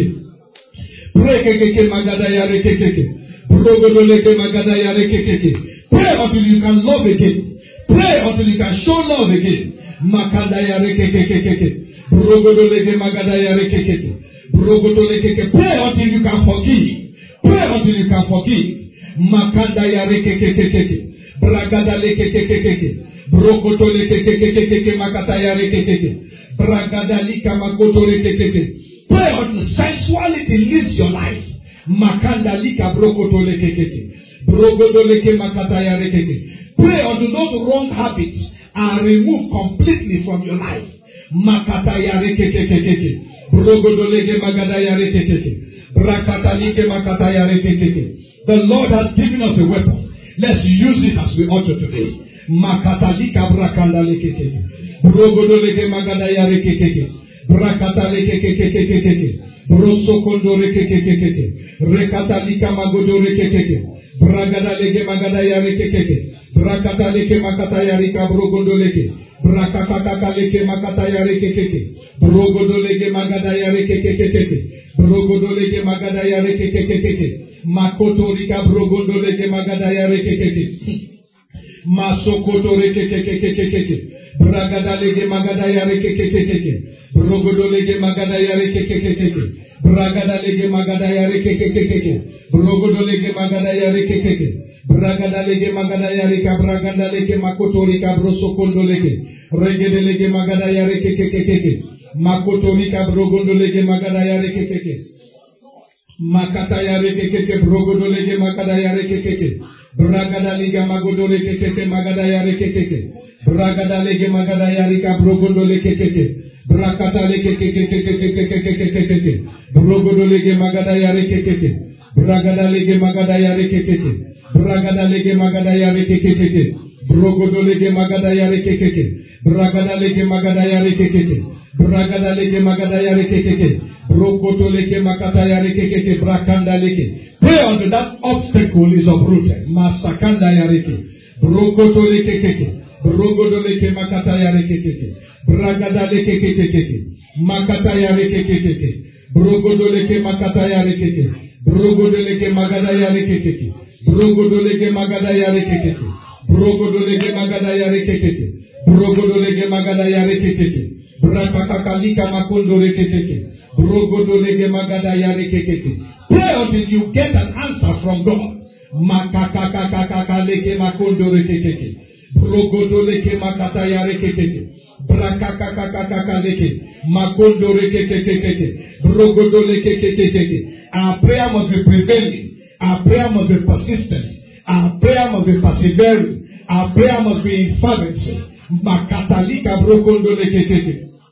Pray keke magada ya leke keke. Brogodo leke magada ya leke keke. Pray until you can love again. Pray until you can show love again. Makanda ya leke keke keke. Brogodo leke magada ya leke keke. Brogodo leke keke. Pray until you can forgive. Pray until you can forgive. Makanda ya leke keke keke. Bragada leke keke keke. Brokoto leke keke keke makataya reke keke. Bragada lika makoto reke keke. Pray until sensuality leaves your life. Makanda lika brokoto leke keke. Brogodo leke makataya reke keke. Pray until those wrong habits are removed completely from your life. Makataya reke keke keke. Brogodo leke magadaya reke keke. Brakata leke makataya reke keke. The Lord has given us a weapon. Let's use it as we ought to today. Makatalika brakanda leke keke. Brogodo leke magadaya reke keke. Brakata leke keke keke keke. Broso kondo reke keke keke. Rekatalika magodo reke keke. Bragada leke magadaya reke keke. Brakata leke makataya rika brogodo leke. Brakata leke makataya reke keke. Brogodo leke magadaya reke keke keke. Brogodo leke magadaya reke keke keke. Makoto rika brogodo leke magadaya reke keke. Masokoto reke keke keke keke. Bragada leke magadaya reke keke keke. Brogodo leke magadaya reke keke keke. Bragada leke magadaya reke keke keke. Brogodo leke magadaya reke keke. Bragada leke magadaya rika bragada leke makoto rika brosokondo leke. Regede leke magadaya reke keke keke. Makoto rika brogodo leke magadaya reke keke. Makataya reke keke brogodo leke magadaya reke keke. Bragada liga magodo leke keke magadaya reke keke. Bragada leke magadaya rika brogodo leke keke. Brakata leke keke keke keke keke keke keke. Brogodo leke magadaya reke keke. Bragada leke magadaya reke keke. Bragada leke magadaya reke keke. Brogodo leke magadaya reke keke. Bragada leke magadaya reke keke. Bragada leke magadaya reke keke. Brokoto leke makataya reke keke. Brakanda leke. Pray until that obstacle is uprooted. Masakanda ya reke. Brokoto leke keke. Brogodo leke makataya reke keke. Bragada leke keke keke. Makataya reke keke. Brogodo leke makataya reke keke. Brogodo leke magadaya reke keke. Brogodo leke magadaya reke keke. Brogodo leke magadaya reke keke. Brogodo leke magadaya reke keke. Brakakalika makondo reke keke. Brogodo leke magadaya reke keke. Pray until you get an answer from God. Makakakakaka leke makondo reke keke. Brogodo leke makataya reke keke. Brakakakakaka leke makondo reke keke keke. Brogodo leke keke keke. Our prayer must be prevailing. Our prayer must be persistent. Our prayer must be persevering. Our prayer must be in fervency. Makatalika brokondo leke keke.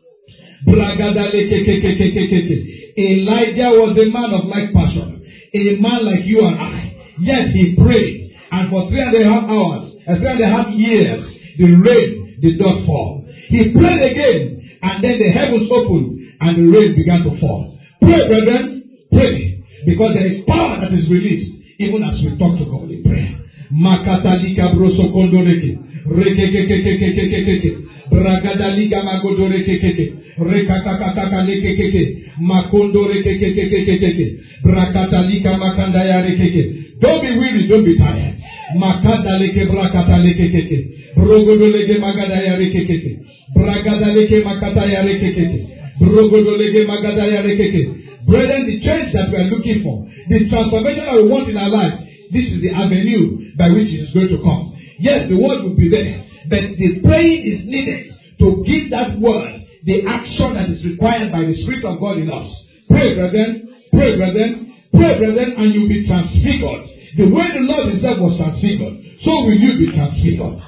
Bragada leke keke keke keke. Elijah was a man of like passion. A man like you and I. Yet he prayed. And for three and a half hours, and three and a half years, the rain did not fall. He prayed again. And then the heavens opened. And the rain began to fall. Pray, brethren. Pray. Because there is power that is released. Even as we talk to God in prayer. Makatalika broso kondoreke. Reke keke keke keke keke. Bragada liga magodo reke keke. Rekakakaka leke keke. Makondo reke keke keke keke. Brakata lika makanda ya reke keke. Don't be weary, don't be tired. Makada leke brakata leke keke. Brogodo leke magada ya reke keke. Bragada leke makata ya reke keke. Brogodo leke magada ya reke keke. Brethren, the change that we are looking for, the transformation that we want in our lives, this is the avenue by which it is going to come. Yes, the word will be there, but the praying is needed to give that word the action that is required by the Spirit of God in us. Pray, brethren, pray, brethren, pray, brethren, and you'll be transfigured. The way the Lord himself was transfigured, so will you be transfigured.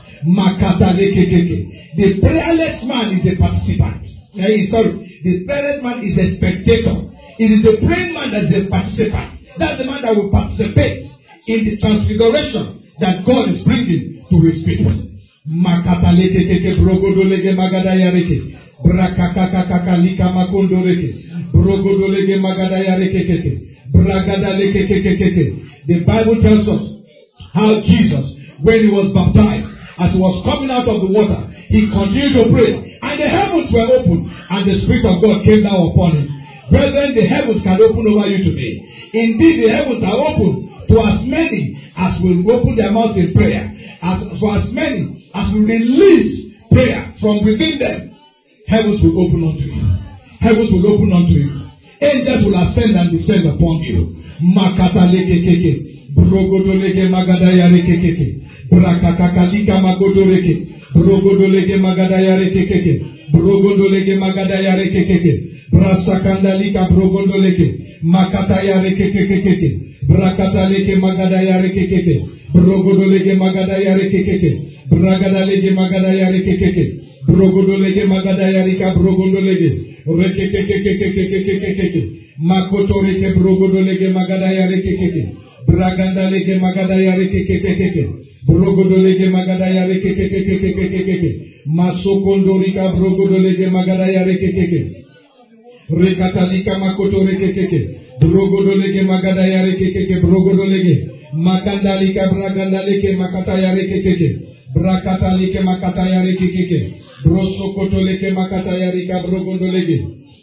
The prayerless man is a participant. Sorry, the prayerless man is a spectator. It is the praying man that is a participant. That's the man that will participate in the transfiguration that God is bringing to his people. Makata leke keke brogodo leke magadaya reke. Brakakakaka lika makondo reke. Brogodo leke magadaya reke keke. Bragada leke keke keke. The Bible tells us how Jesus, when he was baptized, as he was coming out of the water, he continued to pray. And the heavens were opened. And the Spirit of God came down upon him. Brethren, the heavens can open over you today. Indeed, the heavens are open to as many as will open their mouths in prayer. As for as many as will release prayer from within them, heavens will open unto you. Heavens will open unto you. Angels will ascend and descend upon you. Makata leke keke. Brogodo leke magadaya reke keke. Brakakakalika magodoreke. Brogodolege magadaya rekekeke. Brogodolege magadaya rekekeke. Brasakandalika brogondoleke. Makataya rekekekeke. Brakataleke magadaya rekekeke. Brogodolege magadaya rekekeke. Bragadalege magadaya rekekeke. Brogodolege magadaya rika brogondolege. Rekekekekekekekekeke. Makotoreke brogodolege magadaya rekekeke. Bragandalege magadaya rekekekekeke. Brogodolege magadaya rekekekekekekeke. Masokondorika brogodolege magadaya rekekeke. Rekatalika makotorekekeke. Brogodolege magadaya rekekeke. Brogodolege makandalika bragandaleke makataya rekekeke. Brakatalike makataya rekekeke. Brosokotoleke makataya rika brogondolege.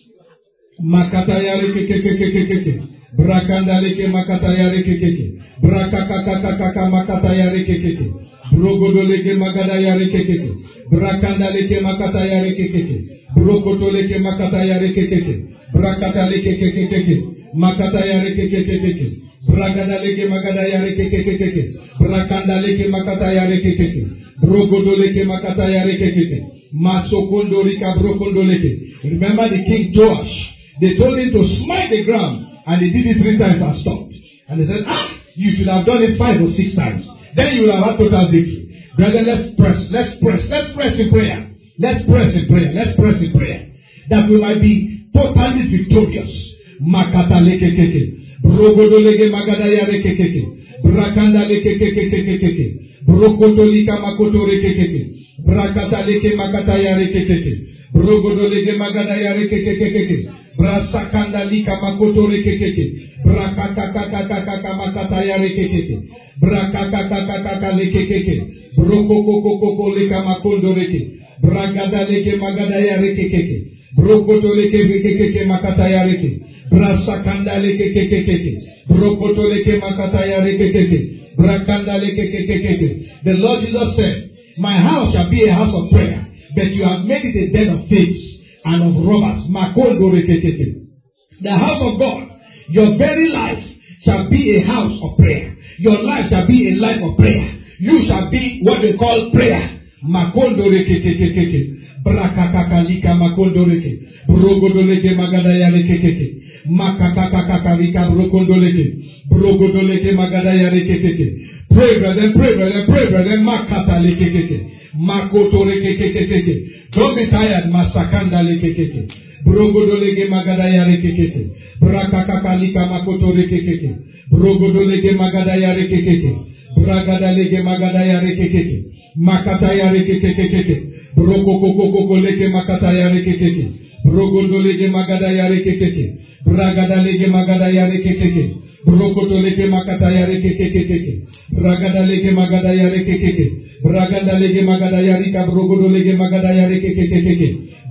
Makataya rekekekekekeke. Brakandaleke makataya rekekeke. Brakakakakaka makataya rekekeke. Brogodoleke magadaya rekekeke. Brakandaleke makataya rekekeke. Brokotoleke makataya rekekeke. Brakataleke kekekeke. Makataya rekekekeke. Bragadaleke magadaya rekekekeke. Brakandaleke makataya rekekeke. Brogodoleke makataya rekekeke. Masokondorika brokondoleke. Remember the king Joash. They told him to smite the ground, and he did it three times and stopped. And they said, ah, you should have done it five or six times. Then you will have had total victory. Brethren, let's press, let's press, let's press in prayer. Let's press in prayer, let's press in prayer. That we might be totally victorious. Makata leke keke. Brogodolege magadaya reke keke. Brakanda leke keke keke keke. Brokotolika makoto reke keke. Brakata leke makataya reke keke. Brogodolege magadaya reke keke keke. Brasakanda lika makoto reke keke. Brakakakakakaka makataya reke keke. Brakakakakaka leke keke. Brokokokokoko lika makondo reke. Bragada leke magadaya reke keke. Brokoto leke reke keke makataya reke. Brasakanda leke keke keke. Brokoto leke makataya reke keke. Brakanda leke keke keke. The Lord Jesus said, my house shall be a house of prayer, but you have made it a den of thieves and of robbers. Makondo reke keke. The house of God, your very life shall be a house of prayer. Your life shall be a life of prayer. You shall be what they call prayer. Makondo reke keke keke. Brakakakalika makondo reke. Brogodoleke magadaya reke keke. Makakakakalika brokondoleke. Brogodoleke magadaya reke keke. Pray, brethren, pray, brethren, pray, brethren. Makata leke keke. Makoto reke keke keke. Don't be tired. Masakanda leke keke. Brogodoleke magadaya reke keke. Brakakakalika makoto reke keke. Brogodoleke magadaya reke keke. Bragadaleke magadaya reke keke. Makataya reke keke keke. Brokokokoko leke makataya reke keke. Brogondoleke magadaya reke keke. Bragadaleke magadaya reke keke. Brokotoleke makataya reke keke keke. Bragadaleke magadaya reke keke. Bragadaleke magadaya rika brogodoleke magadaya reke keke keke.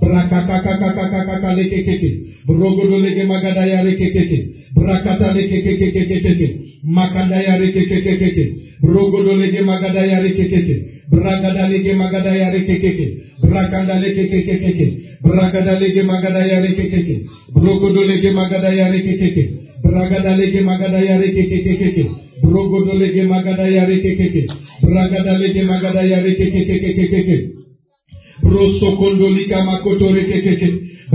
Brakakakakakaka leke keke. Brogodoleke magadaya reke keke. Brakataleke keke keke keke. Makandaya reke keke keke. Brogodoleke magadaya reke keke. Bragadaleke magadaya reke keke. Brakandaleke keke keke. Bragadaleke magadaya reke keke. Brogodoleke magadaya reke keke. Bragadaleke magadaya reke keke keke. Brogodoleke magadaya reke keke. Bragadaleke magadaya reke keke keke keke. Brosokondolika makoto reke keke.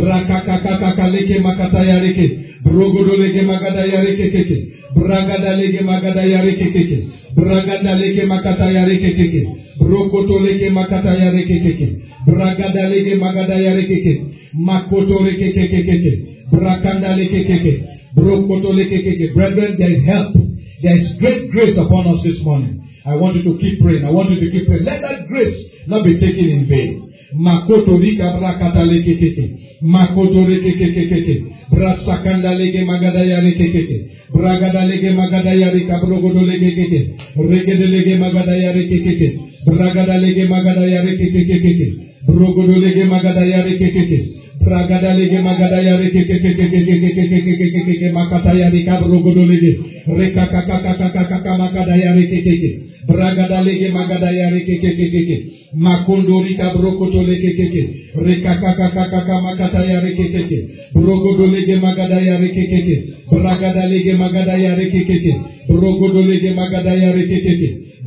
Brakakakaka makataya reke. Brogodoleke magadaya reke keke. Bragadaleke magadaya reke keke. Bragadaleke makataya reke keke. Brokotoleke makataya reke keke. Bragadaleke magadaya reke keke. Makoto reke keke keke. Brakandaleke keke. Brokotoleke keke. Brethren, there is help. There is great grace upon us this morning. I want you to keep praying. I want you to keep praying. Let that grace not be taken in vain. Makoto rika brakataleke keke. Makoto reke keke keke. Brasakandaleke magadaya reke keke. Bragadaleke magadaya rika brogodoleke keke. Regedeleke magadaya reke keke. Bragadaleke magadaya reke keke keke. Brogodoleke magadaya reke keke. Bragadaleke magadaya reke keke keke keke keke keke keke makataya rika brogodoleke. Reka kaka kaka kaka makadaya reke keke. Bragadaleke magadaya reke keke keke. Makondo rika brokotoleke keke. Reka kaka kaka makataya reke keke. Brogodoleke magadaya reke keke. Bragadaleke magadaya reke keke. Brogodoleke magadaya reke keke.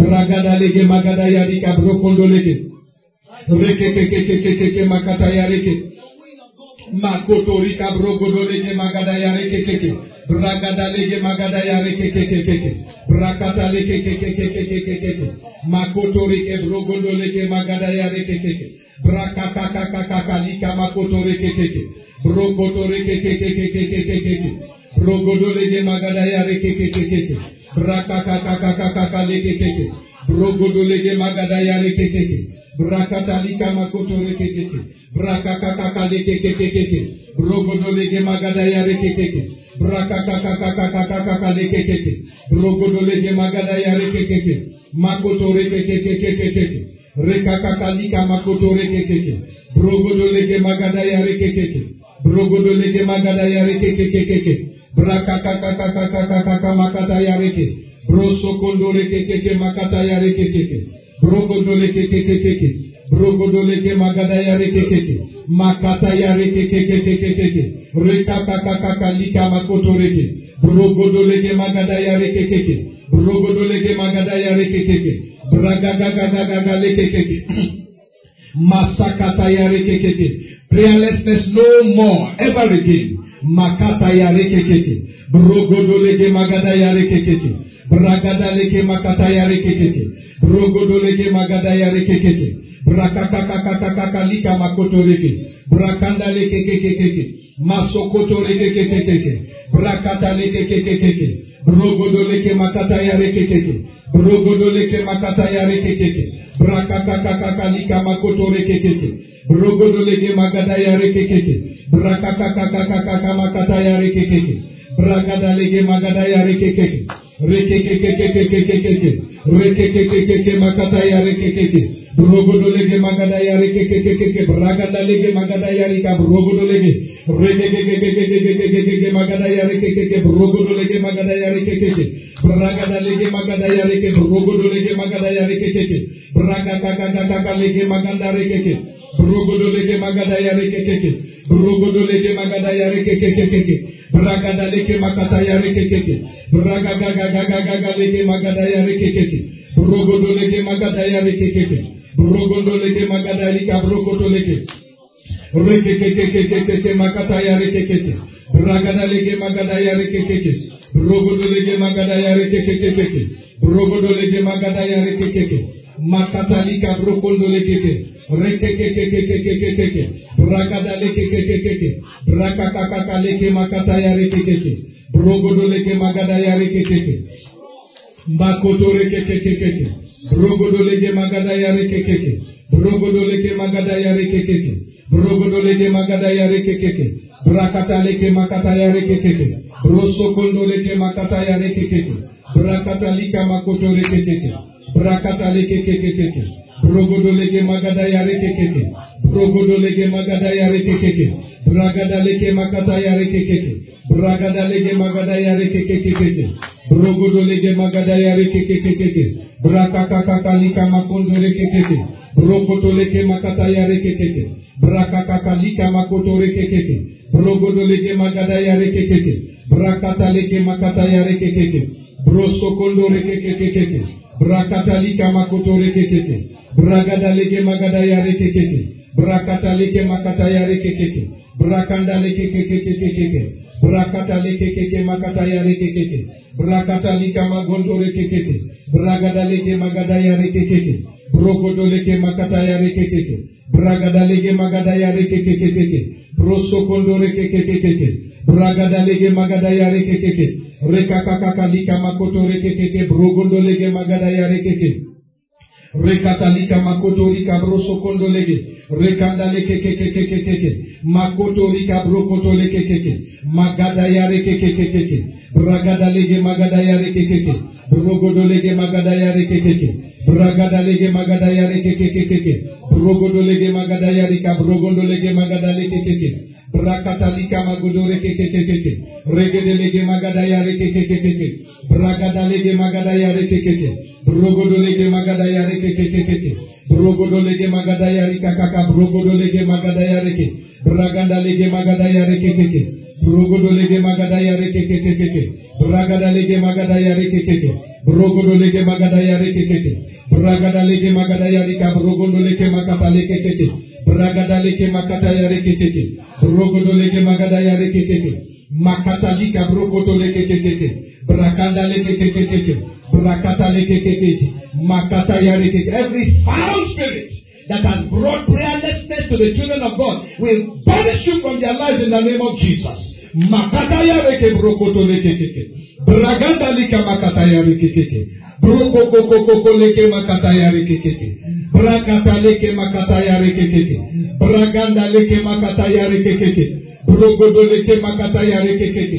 Bragada lege magadaya rika brokondo lege. Reke keke keke keke makataya reke. Makoto rika brokondo lege magadaya reke keke. Bragada lege magadaya reke keke keke. Brakata lege keke keke keke keke. Makoto rike brokondo lege magadaya reke keke. Brakaka kaka kaka lika makoto reke keke. Brokoto reke keke keke keke keke. Brogodo lege magadaya reke keke keke. Brakaka kaka kaka kaka leke keke. Brogodo lege magadaya reke keke. Brakata lika makoto reke keke. Brakaka kaka leke keke keke. Brogodo lege magadaya reke keke. Brakaka kaka kaka kaka leke keke. Brogodo lege magadaya reke keke. Makoto reke keke keke keke. Rekaka kaka lika makoto reke keke. Brogodo lege magadaya reke keke. Brogodo lege magadaya reke keke keke. Brakaka kaka kaka kaka makataya reke. Broso kondo reke keke makataya reke keke. Brogodo lege keke keke. Brogodo lege magadaya reke keke. Makataya reke keke keke keke. Rekaka kaka lika makoto reke. Brogodo lege magadaya reke keke. Brogodo lege magadaya reke keke. Bragaga gaga gaga leke keke. Masakataya reke keke. Prayerlessness no more ever again. Makata ya reke keke. Brogodo lege magada ya reke keke. Bragada lege makata ya reke keke. Brogodo lege magada ya reke keke. Brakaka kaka kaka lika makoto reke. Brakanda leke keke keke. Masokoto reke keke keke. Brakata leke keke keke. Brogodo lege makata ya reke keke. Brogodo lege makata ya reke keke. Brakaka kaka lika makoto reke keke. Brogodo lege magada ya reke keke. Brakaka kaka kaka makata ya reke keke. Bragada lege magada ya reke keke. Reke keke keke keke keke. Reke keke keke makata ya reke keke. Brogodo lege magada ya reke keke keke. Bragada lege magada ya rika brogodo lege. Reke keke keke keke keke magada ya reke keke. Brogodo lege magada ya reke keke. Bragada lege magada ya reke. Brogodo lege magada ya reke keke. Bragaka kaka kaka lege maganda reke keke. Brogodo lege magada ya reke keke. Brogodo lege magada ya reke keke keke. Bragada lege makata ya reke keke. Bragaga gaga gaga lege magada ya reke keke. Brogodo lege magada ya reke keke. Brogodo lege magada lika brogodo lege. Reke keke keke keke makata ya reke keke. Bragada lege magada ya reke keke. Brogodo lege magada ya reke keke keke. Brogodo lege magada ya reke keke. Makata lika brogodo lege keke. Reke keke keke keke keke. Bragada leke keke keke. Brakaka kaka leke makata ya reke keke. Brogodo leke magada ya reke keke. Makoto reke keke keke. Brogodo leke magada ya reke keke. Brogodo leke magada ya reke keke. Brogodo leke magada ya reke keke. Brakata leke makata ya reke keke. Broso kondo leke makata ya reke keke. Brakata lika makoto reke keke. Brakata leke keke keke. Brogodo lege magada ya reke keke. Brogodo lege magada ya reke keke. Bragada lege makata ya reke keke. Bragada lege magada ya reke keke keke. Brogodo lege magada ya reke keke keke. Brakaka kaka lika makondo reke keke. Brogodo lege makata ya reke keke. Brakaka kaka lika makoto reke keke. Brogodo lege magada ya reke keke. Brakata lege makata ya reke keke. Broso kondo reke keke keke. Brakata lika makoto reke keke. Bragada lege magada ya reke keke. Brakata lege makata ya reke keke. Brakanda lege keke keke keke. Brakata lege keke makata ya reke keke. Brakata lika magondo reke keke. Bragada lege magada ya reke keke. Brogodo lege makata ya reke keke. Bragada lege magada ya reke keke keke. Broso kondo reke keke keke. Bragada lege magada ya reke keke. Reka kaka lika makoto reke keke. Brogodo lege magada ya reke keke. Rekatalika makoto rika broso kondo lege. Rekanda leke keke keke keke. Makoto rika brokoto leke keke. Magada ya reke keke keke. Bragada lege magada ya reke keke. Brogodo lege magada ya reke keke. Bragada lege magada ya reke keke keke. Brogodo lege magada ya rika brogodo lege magada leke keke. Brakatalika magodo reke keke keke. Regede lege magada ya reke keke keke. Bragada lege magada ya reke keke. Brogodo lege magada ya reke keke keke. Brogodo lege magada ya rika kaka. Brogodo lege magada ya reke. Bragada lege magada ya reke keke. Brogodolege magadaya rekekekeke. Bragadalege magadaya rekekeke. Brogodolege magadaya rekekeke. Bragadalege magadaya rika brogondoleke makataleke keke. Bragadaleke makataya rekekeke. Brogodolege magadaya rekekeke. Makatalika brogodoleke kekeke. Brakandaleke kekeke. Brakataleke kekeke. Makataya rekekeke. Every foul spirit that has brought prayerlessness to the children of God will banish you from their lives in the name of Jesus. Makataya reke brokoto leke keke. Braganda lika makataya reke keke. Broko koko koko leke makataya reke keke. Brakata leke makataya reke keke. Braganda leke makataya reke keke. Brokodo leke makataya reke keke.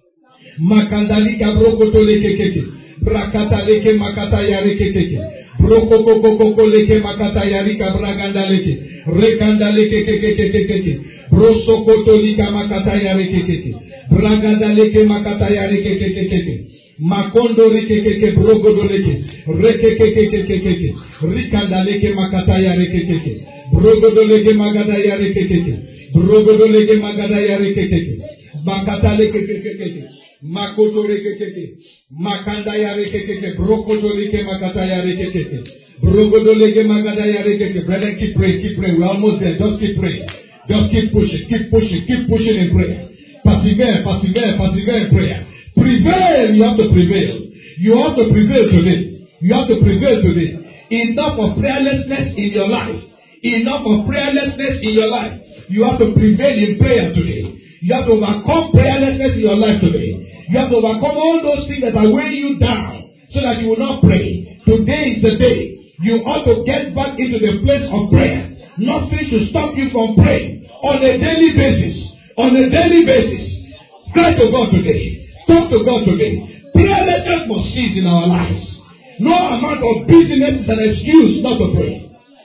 Makanda lika brokoto leke keke. Brakata leke makataya reke keke. Broko koko koko leke makataya rika braganda leke. Rekanda leke keke keke keke. Broso koto lika makataya reke keke. Braganda leke makataya reke keke keke. Makondo reke keke brogodo leke. Reke keke keke keke. Rikanda leke makataya reke keke. Brogodo leke magadaya reke keke. Brogodo leke magadaya reke keke. Makata leke keke keke. Makoto reke keke. Makandaya reke keke. Brogodo leke makataya reke keke. Brogodo leke magadaya reke keke. Brother, keep praying, keep praying. We're almost there. Just keep praying. Just keep pushing, keep pushing, keep pushing in prayer. Persevere, persevere, persevere in prayer. Prevail, you have to prevail. You have to prevail today. You have to prevail today. Enough of prayerlessness in your life. Enough of prayerlessness in your life. You have to prevail in prayer today. You have to overcome prayerlessness in your life today. You have to overcome all those things that are weighing you down so that you will not pray. Today is the day. You ought to get back into the place of prayer. Nothing should stop you from praying on a daily basis. On a daily basis. Cry to God today. Talk to God today. Prayerlessness must cease in our lives. No amount of busyness is an excuse not to pray.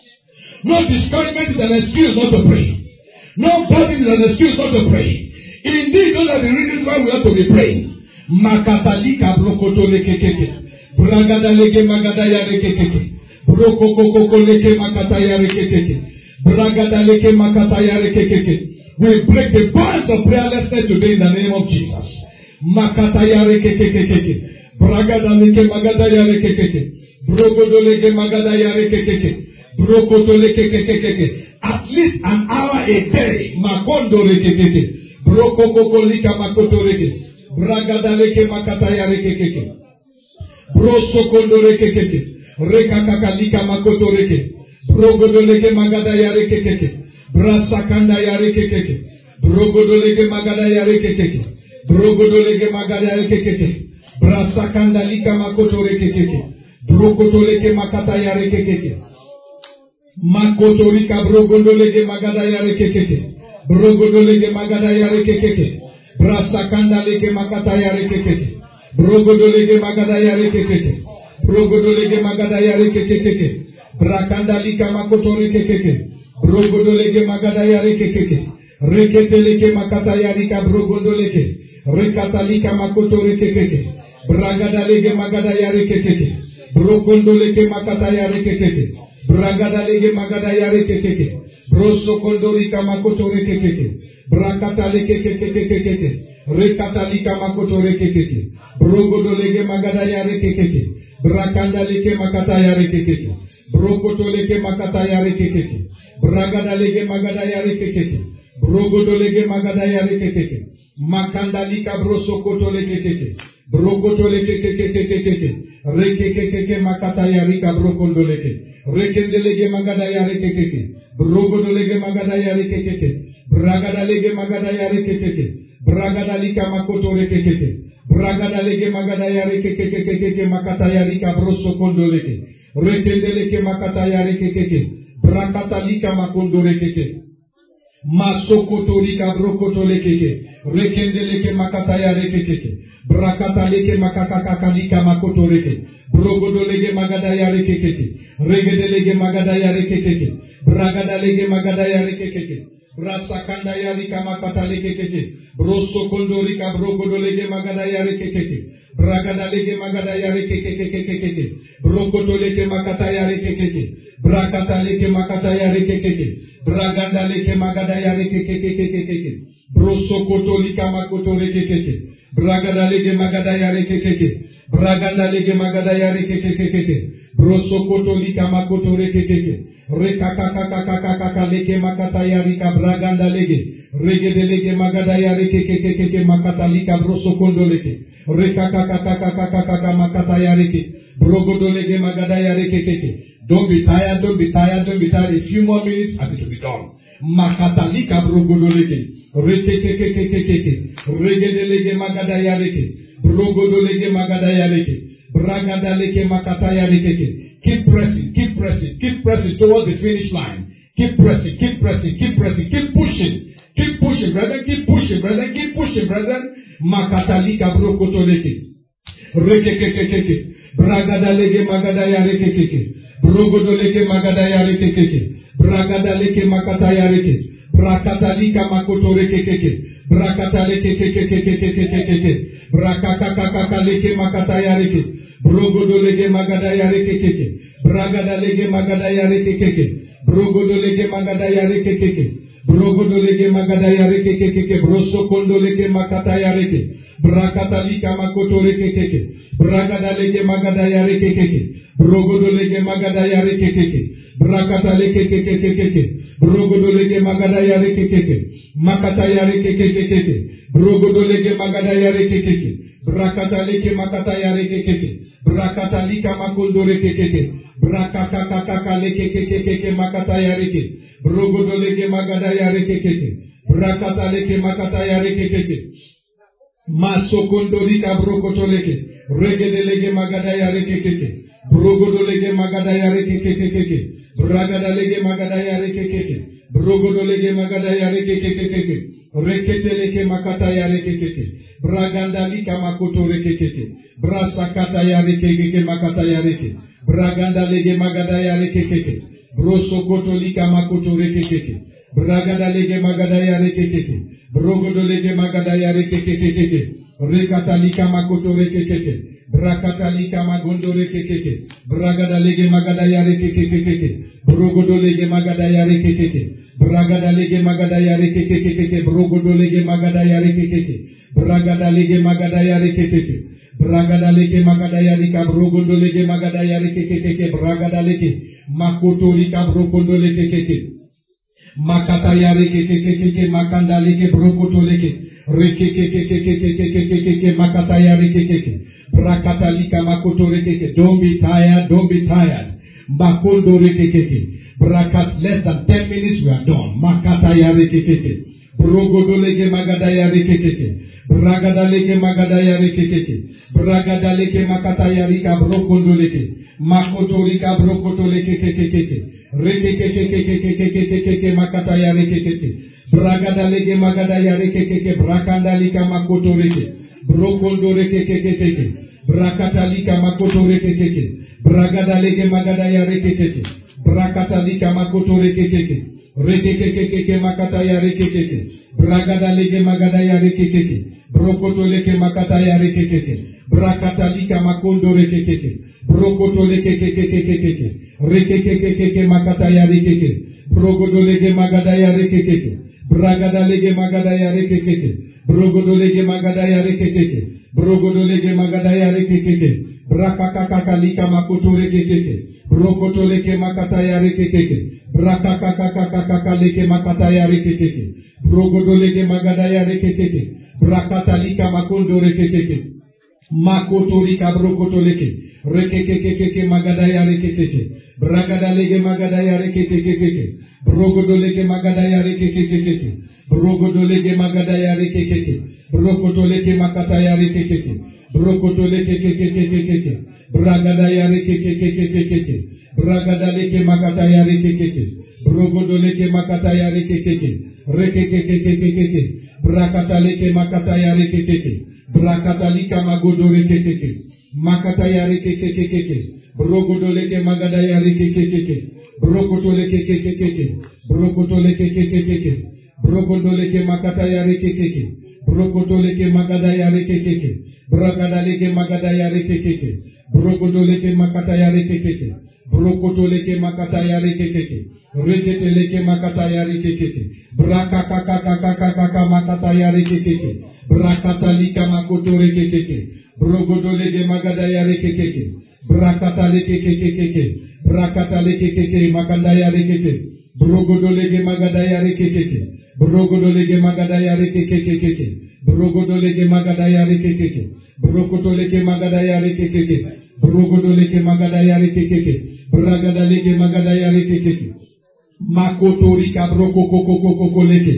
No discouragement is an excuse not to pray. No burden is an excuse not to pray. Indeed, those are the reasons why we have to be praying. Makatalika brokoto lekekeke. Bragada leke magadaya lekekeke. Broko koko leke makataya lekekeke. Bragada leke makataya lekekeke. We break the bonds of prayerlessness today in the name of Jesus. Makataya rekekekeke. Bragada leke magadaya rekekeke. Brogodo leke magadaya rekekeke. Brokoto lekekekeke. At least an hour a day. Makondo rekekeke. Brokokoko lika makoto reke. Bragada leke makataya rekekeke. Brosokondo rekekeke. Rekakaka lika makoto reke. Brogodo leke magadaya rekekeke. Brasakanda ya rekekeke. Brogodo leke magadaya rekekeke. Brogodo leke magadaya rekekeke. Brasakanda lika makoto rekekeke. Brokoto leke makataya rekekeke. Makoto lika brogodo leke magadaya rekekeke. Brogodo leke magadaya rekekeke. Brasakanda leke makataya rekekeke. Brogodo leke magadaya rekekeke. Brogodo leke magadaya rekekeke. Brakanda lika makoto rekekeke. Brogodoleke magadaya rekekeke. Reketeleke makataya rika brogodoleke. Rekatalika makoto rekekeke. Bragadaleke magadaya rekekeke. Brokondoleke makataya rekekeke. Bragadaleke magadaya rekekeke. Brosokondolika makoto rekekeke. Brakataleke kekekekeke. Rekatalika makoto rekekeke. Brogodoleke magadaya rekekeke. Brakandaleke makataya rekekeke. Brokotoleke makataya rekekeke. Bragadalege magadaya rekekeke. Brogodolege magadaya rekekeke. Makandalika brosokotoleke keke. Brokotoleke kekekekeke. Rekekekeke makataya rika brokondoleke. Rekendelege magadaya rekekeke. Brogodolege magadaya rekekeke. Bragadalege magadaya rekekeke. Bragadalika makoto rekekeke. Bragadalege magadaya rekekekeke makataya rika brosokondoleke. Rekendeleke makataya rekekeke. Brakatalika makondo rekeke. Masokotorika brokotolekeke. Rekendeleke makataya rekekeke. Brakataleke makakakalika makotoreke. Brogodolege magadaya rekekeke. Regedelege magadaya rekekeke. Bragadalege magadaya rekekeke. Brasakandaya rika makatalekeke. Brosokondorika brogodolege magadaya rekekeke. Bragadalege magadaya rekekeke. Brokotoleke makataya rekekeke. Brakataleke makataya rekekeke. Bragadaleke magadaya rekekeke. Brosokoto likamakoto rekekeke. Bragadalege magadaya rekekeke. Bragadalege magadaya rekekeke. Brosokoto likamakoto rekekeke. Rekakakakakakaka leke makataya rika bragandalege. Regedelege magadaya rekekeke makatalika brosokondo leke. Rekakakakakakaka makataya reke. Brogodolege magadaya rekekeke. Don't be tired, don't be tired, don't be tired. A few more minutes and it will be done. Makatalika brogodolege. Rekekekekekeke. Regedelege magadaya reke. Brogodolege magadaya reke. Bragadaleke makataya reke. Keep pressing, keep pressing, keep pressing towards the finish line. Keep pressing, keep pressing, keep pressing, keep pushing. Keep pushing, brother, keep pushing, brother, keep pushing, brother. Makatalika brokotoleke. Rekekekekeke. Bragadalege magadaya rekekeke. Brogodolege magadaya rekekeke. Bragadaleke makataya reke. Brakatalika makoto rekekeke. Brakataleke kekekekekekekeke. Brakakakakakaleke makataya reke. Brogodolege magadaya rekekeke. Bragadalege magadaya rekekeke. Brogodolege magadaya rekekeke. Brogodolege magadaya rekekeke. Brosokondolege makataya reke. Brakatalika makoto rekekeke. Bragadalege magadaya rekekeke. Brogodolege magadaya rekekeke. Brakataleke kekekekeke. Brogodolege magadaya rekekeke. Makataya rekekeke. Brogodolege magadaya rekekeke. Brakataleke makataya rekekeke. Brakatalika makondo rekekeke. Brakakakakaka lekekekeke makataya reke. Brogodolege magadaya rekekeke. Brakataleke makataya rekekeke. Masokondorika brokotoleke. Regedelege magadaya rekekeke. Brogodolege magadaya rekekekeke. Bragadalege magadaya rekekeke. Brogodolege magadaya rekekekeke. Reketeleke makataya rekekeke. Bragandalika makoto rekekeke. Brasakataya rekekeke makataya reke. Bragandalege magadaya rekekeke. Brosokotolika makoto rekekeke. Bragadalege magadaya rekekeke. Brogodolege magadaya rekekeke. Rekatalika makoto rekekeke. Brakatalika magondo rekekeke. Bragadalege magadaya rekekeke. Brogodolege magadaya rekekeke. Bragadalege magadaya rekekeke. Brogodolege magadaya rekekeke. Bragadalege magadaya rekekeke. Bragadalege magadaya rika brogodolege magadaya rekekeke. Bragadalege makoto rika brogodolege keke. Makataya rekekekeke makandaleke brokotoleke. Rekekekekekekekekeke makataya rekekeke. Brakatalika makoto rekeke. Don't be tired, don't be tired. Makondo rekekeke. Brakat, less than ten minutes we are done. Makataya rekekeke. Brogodolege magadaya rekekeke. Bragadaleke magadaya rekekeke. Bragadaleke makataya rika brokondoleke. Makoto rika brokotoleke kekekeke. Rekekekekekekekekekeke makataya rekekeke. Bragadalege magadaya rekekeke. Brakandalika makoto reke. Brokondo rekekekekeke. Brakatalika makoto rekekeke. Bragadalege magadaya rekekeke. Brakatalika makoto rekekeke. Rekekekekeke makataya rekekeke. Bragadalege magadaya rekekeke. Brokotoleke makataya rekekeke. Brakatalika makondo rekekeke. Brokotoleke kekekekekeke. Rekekekekeke makataya rekeke. Brogodolege magadaya rekekeke. Bragadalege magadaya rekekeke. Brogodolege magadaya rekekeke. Brogodolege magadaya rekekeke. Brakakakakalika makoto rekekeke. Brokotoleke makataya rekekeke. Brakakakakakaleke makataya rekekeke. Brogodolege magadaya rekekeke. Brakatalika makondo rekekeke. Makotorika brokotoleke. Rekekekekeke magadaya rekekeke. Bragadalege magadaya rekekekeke. Brogodolege magadaya rekekekeke. Brogodolege magadaya rekekeke. Brokotoleke makataya rekekeke. Brokotoleke kekekekeke. Bragadaya rekekekekeke. Bragadaleke makataya rekekeke. Brogodoleke makataya rekekeke. Rekekekekeke. Brakataleke makataya rekekeke. Brakatalika magodo rekekeke. Makataya rekekekeke. Brogodoleke magadaya rekekeke. Brokotoleke kekekeke. Brokotoleke kekekeke. Brogodoleke makataya rekekeke. Brokotoleke magadaya rekekeke. Bragadaleke magadaya rekekeke. Brogodoleke makataya rekekeke. Brokotoleke makataya rekekeke. Reketeleke makataya rekekeke. Brakakakakakakaka makataya rekekeke. Brakatalika makoto rekekeke. Brogodolege magadaya rekekeke. Brakataleke kekekeke. Brakataleke keke makandaya rekeke. Brogodolege magadaya rekekeke. Brogodolege magadaya rekekeke. Brogodolege magadaya rekekeke. Brokotoleke magadaya rekekeke. Brogodoleke magadaya rekekeke. Bragadaleke magadaya rekekeke. Makotorika brokokokokokokoleke.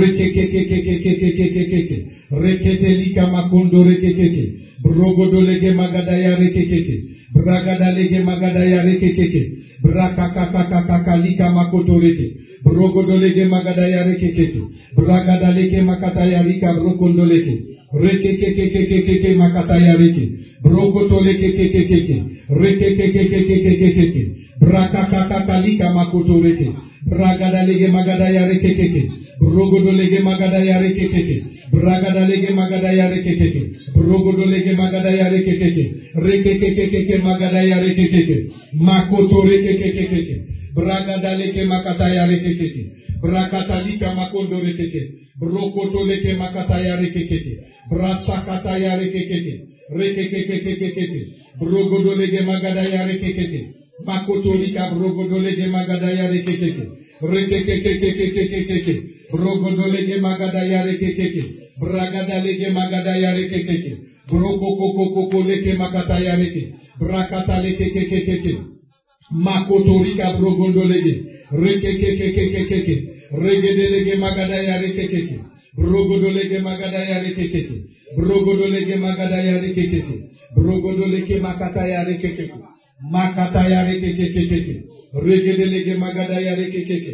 Rekekekekekekekekekeke. Reketelika makondo rekekeke. Brogodolege magadaya rekekeke. Bragadalege magadaya rekekeke. Brakakakakakalika makotoreke. Brogodolege magadaya rekekeke. Bragadaleke makataya rika brokondoleke. Rekekekekekekeke makataya reke. Brokotoleke kekekeke. Rekekekekekekekeke. Brakakakakalika makotoreke. Bragadalege magadaya rekekeke. Brogodolege magadaya rekekeke. Bragadalege magadaya rekekeke. Brogodolege magadaya rekekeke. Rekekekekeke magadaya rekekeke. Makotorekekekeke. Bragadaleke makataya rekekeke. Brakatalika makondo rekeke. Brokotoleke makataya rekekeke. Brasakataya rekekeke. Rekekekekekeke. Brogodolege magadaya rekekeke. Makotorika brogodolege magadaya rekekeke. Rekekekekekekeke. Brogodolege magadaya rekekeke. Bragadalege magadaya rekekeke. Brokokokokokoleke makataya reke. Brakataleke kekekeke. Makotorika brogondolege. Rekekekekekeke. Regedelege magadaya rekekeke. Brogodolege magadaya rekekeke. Brogodolege magadaya rekekeke. Brogodolege makataya rekekeke. Makataya rekekekeke. Regedelege magadaya rekekeke.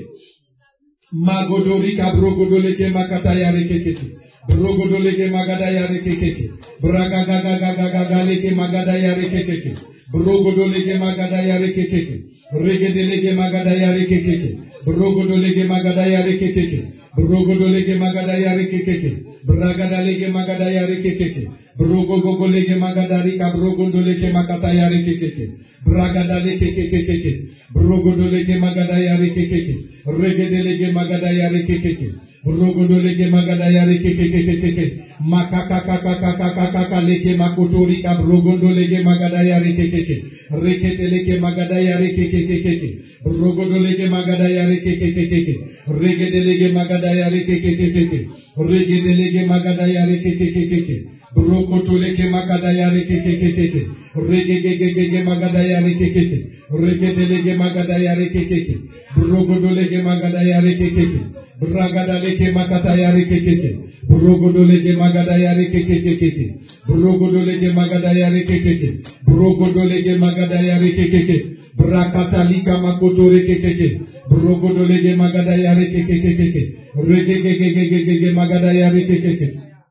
Magodorika brogodolege makataya rekekeke. Brogodolege magadaya rekekeke. Bragagagagagagalege magadaya rekekeke. Brogodolege magadaya rekekeke. Regedelege magadaya rekekeke. Brogodolege magadaya rekekeke. Brogodolege magadaya rekekeke. Bragadalege magadaya rekekeke. Brogogolege magadarika brogondolege makataya rekekeke. Bragadalege kekekeke. Brogodolege magadaya rekekeke. Regedelege magadaya rekekeke. Brogodolege magadaya rekekeke. Makakakakakakakaka leke makotorika brogondolege magadaya rekekeke. Reketelege magadaya rekekeke. Brogodolege magadaya rekekeke. Regedelege magadaya rekekeke. Regedelege magadaya rekekeke. Brokotoleke magadaya rekekeke. Regegegege magadaya rekekeke. Regedelege magadaya rekekeke. Brogodolege magadaya rekekeke. Bragadaleke makataya rekekeke. Brogodolege magadaya rekekeke. Brogodolege magadaya rekekeke. Brogodolege magadaya rekekeke. Brakatalika makoto rekekeke. Brogodolege magadaya rekekeke. Regegegegege magadaya rekekeke.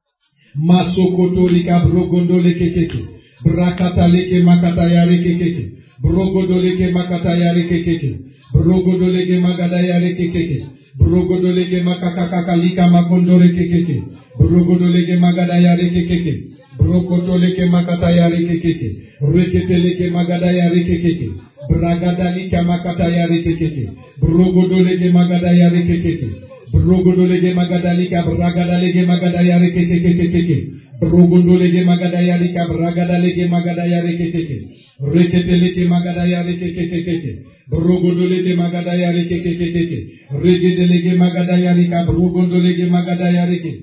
Masokotorika brogondoleke keke. Brakataleke makataya rekekeke. Brogodoleke makataya rekekeke. Brogodolege magadaya rekekeke. Brogodolege makakakalika makondore kekeke. Brogodolege magadaya rekekeke. Brokotoleke makataya rekekeke. Reketeleke magadaya rekekeke. Bragadalika makataya rekekeke. Brogodolege magadaya rekekeke. Brogodolege magadalika bragadalege magadaya rekekeke. Brogodolege magadaya lika bragadalege magadaya rekekeke. Reketeleke magadaya rekekeke. Brogodolege magadaya rekekeke. Regedelege magadaya lika brogodolege magadaya reke.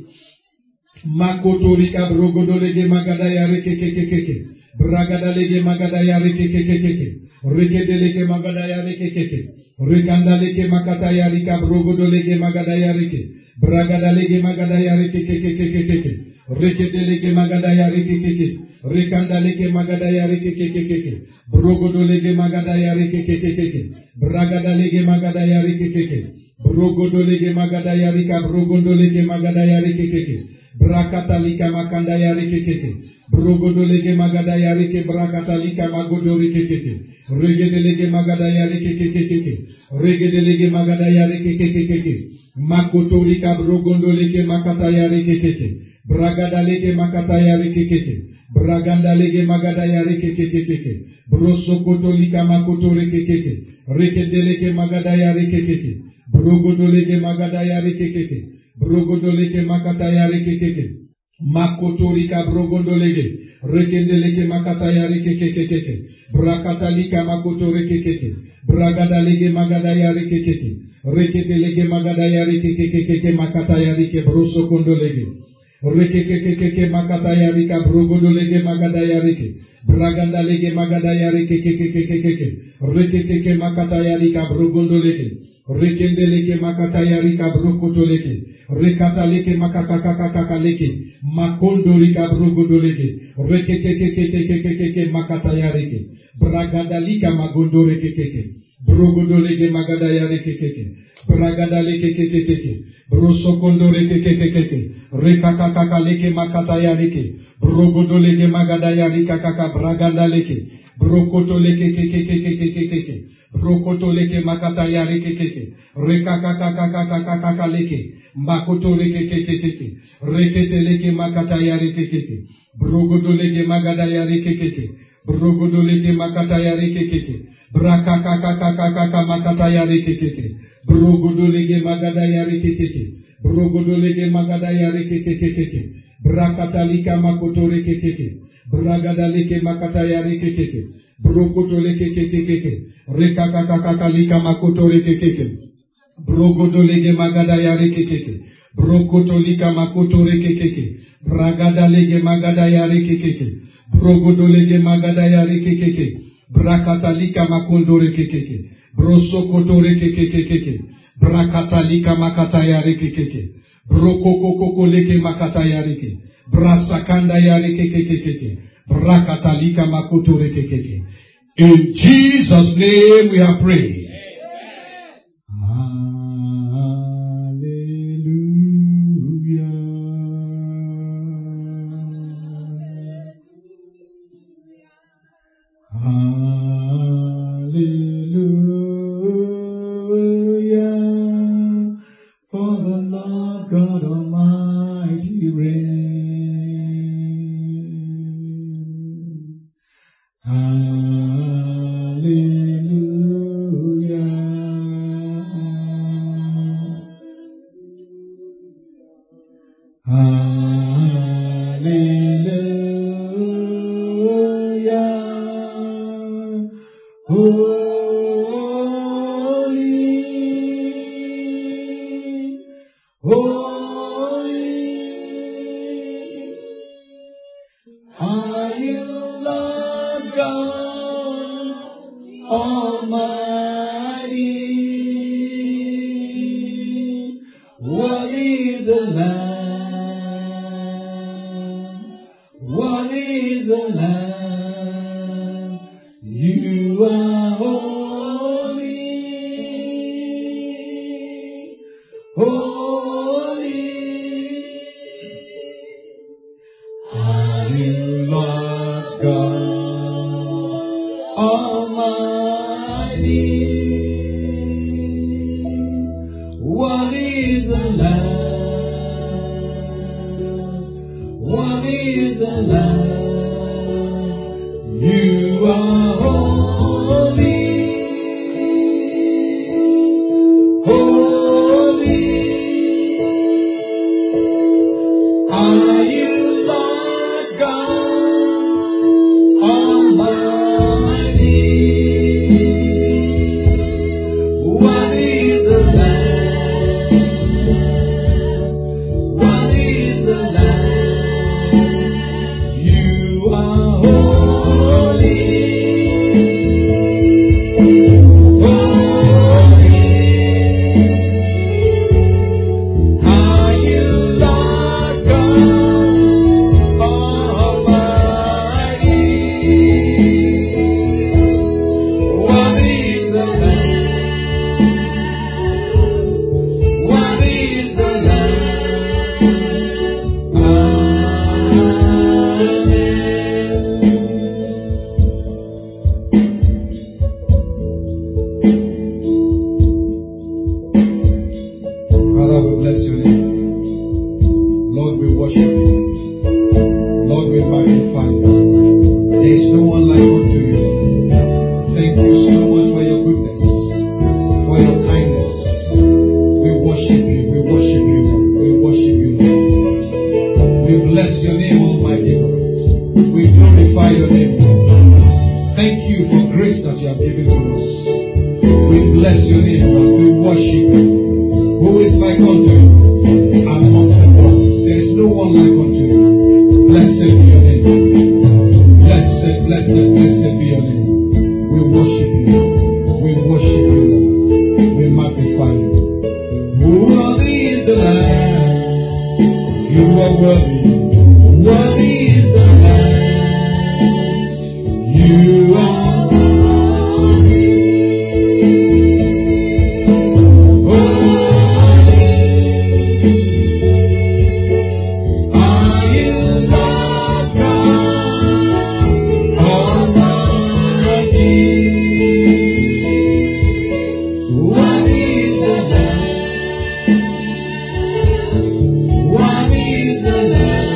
Makotorika brogodolege magadaya rekekeke. Bragadalege magadaya rekekeke. Rekedelege magadaya rekekeke. Rekandaleke makataya rika brogodolege magadaya reke. Bragadalege magadaya rekekeke. Rekedelege magadaya rekekeke. Rekandaleke magadaya rekekeke. Brogodolege magadaya rekekeke. Bragadalege magadaya rekekeke. Brogodolege magadaya rika brogodolege magadaya rekekeke. Brakatalika makandaya rekekeke. Brogodolege magadaya reke brakatalika magodo rekekeke. Regedelege magadaya rekekeke. Regedelege magadaya rekekeke. Makotorika brogondolege makataya rekekeke. Bragadalege makataya rekekeke. Braganda lege magadaya reke keke keke. Brosokoto lika makoto reke keke. Rekete leke magadaya reke keke. Brogodo lege magadaya reke keke. Brogodo leke makataya reke keke. Makoto lika brogodo lege. Rekende leke makataya reke keke keke. Brakata lika makoto reke keke. Bragada lege magadaya reke keke. Rekete lege magadaya reke keke keke makataya reke brosokondo lege. Reke keke keke makataya rika brogodo lege magadaya reke. Braganda lege magadaya reke keke keke keke. Reke keke makataya rika brogodo lege. Rekende lege makataya rika brokoto lege. Rekata lege makakakakaka lege. Makondo rika brogodo lege. Reke keke keke keke keke makataya reke. Bragada lika magondo reke keke. Brogodo lege magadaya reke keke. Bragada leke keke keke. Brosokondo reke keke keke. Rekakakaka leke makataya leke. Brogodo lege magadaya rika kaka braganda leke. Brokoto leke keke keke keke keke. Brokoto leke makataya reke keke. Rekakakakakakaka leke. Makoto leke keke keke. Rekete leke makataya reke keke. Brogodo lege magadaya reke keke. Brogodo lege makataya reke keke. Brakakakakakaka makataya reke keke. Brogodo lege magadaya reke keke. Brogodo lege magadaya reke keke keke. Brakatalika makoto reke keke. Bragada leke makataya reke keke. Brogodo leke keke keke. Rekakakakaka makoto reke keke. Brogodo lege magadaya reke keke. Brokoto lika makoto reke keke. Bragada lege magadaya reke keke. Brogodo lege magadaya reke keke. Brakatalika makondo reke keke. Brosokoto reke keke keke. Brakatalika makataya reke keke. Brokokoko leke makataya reke. Brasakanda ya reke keke keke. Brakatalika makoto reke keke. In Jesus' name we are praying. worthy. Worthy is the Lamb. You are worthy. Worthy. Are you Lord God Almighty? Worthy is the Lamb. Worthy is the Lamb.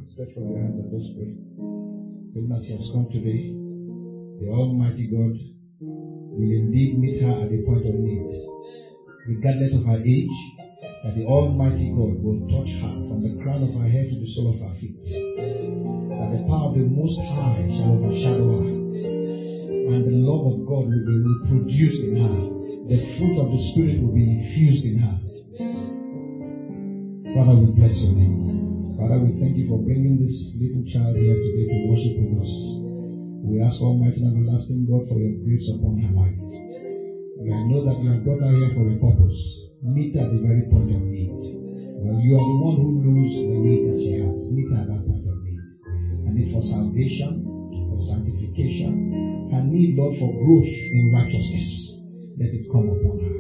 Stretch from your hands and just pray. Even as she has come today, the Almighty God will indeed meet her at the point of need. Regardless of her age, that the Almighty God will touch her from the crown of her head to the sole of her feet. That the power of the Most High shall overshadow her. And the love of God will be reproduced in her. The fruit of the Spirit will be infused in her. Father, we bless your name. Father, we thank you for bringing this little child here today to worship with us. We ask Almighty and everlasting God for your grace upon her life. And I know that you have brought her here for a purpose. Meet her at the very point of need. Well, you are the one who knows the need that she has. Meet her at that point of need. And it's for salvation, for sanctification, her need, Lord, for growth in righteousness. Let it come upon her.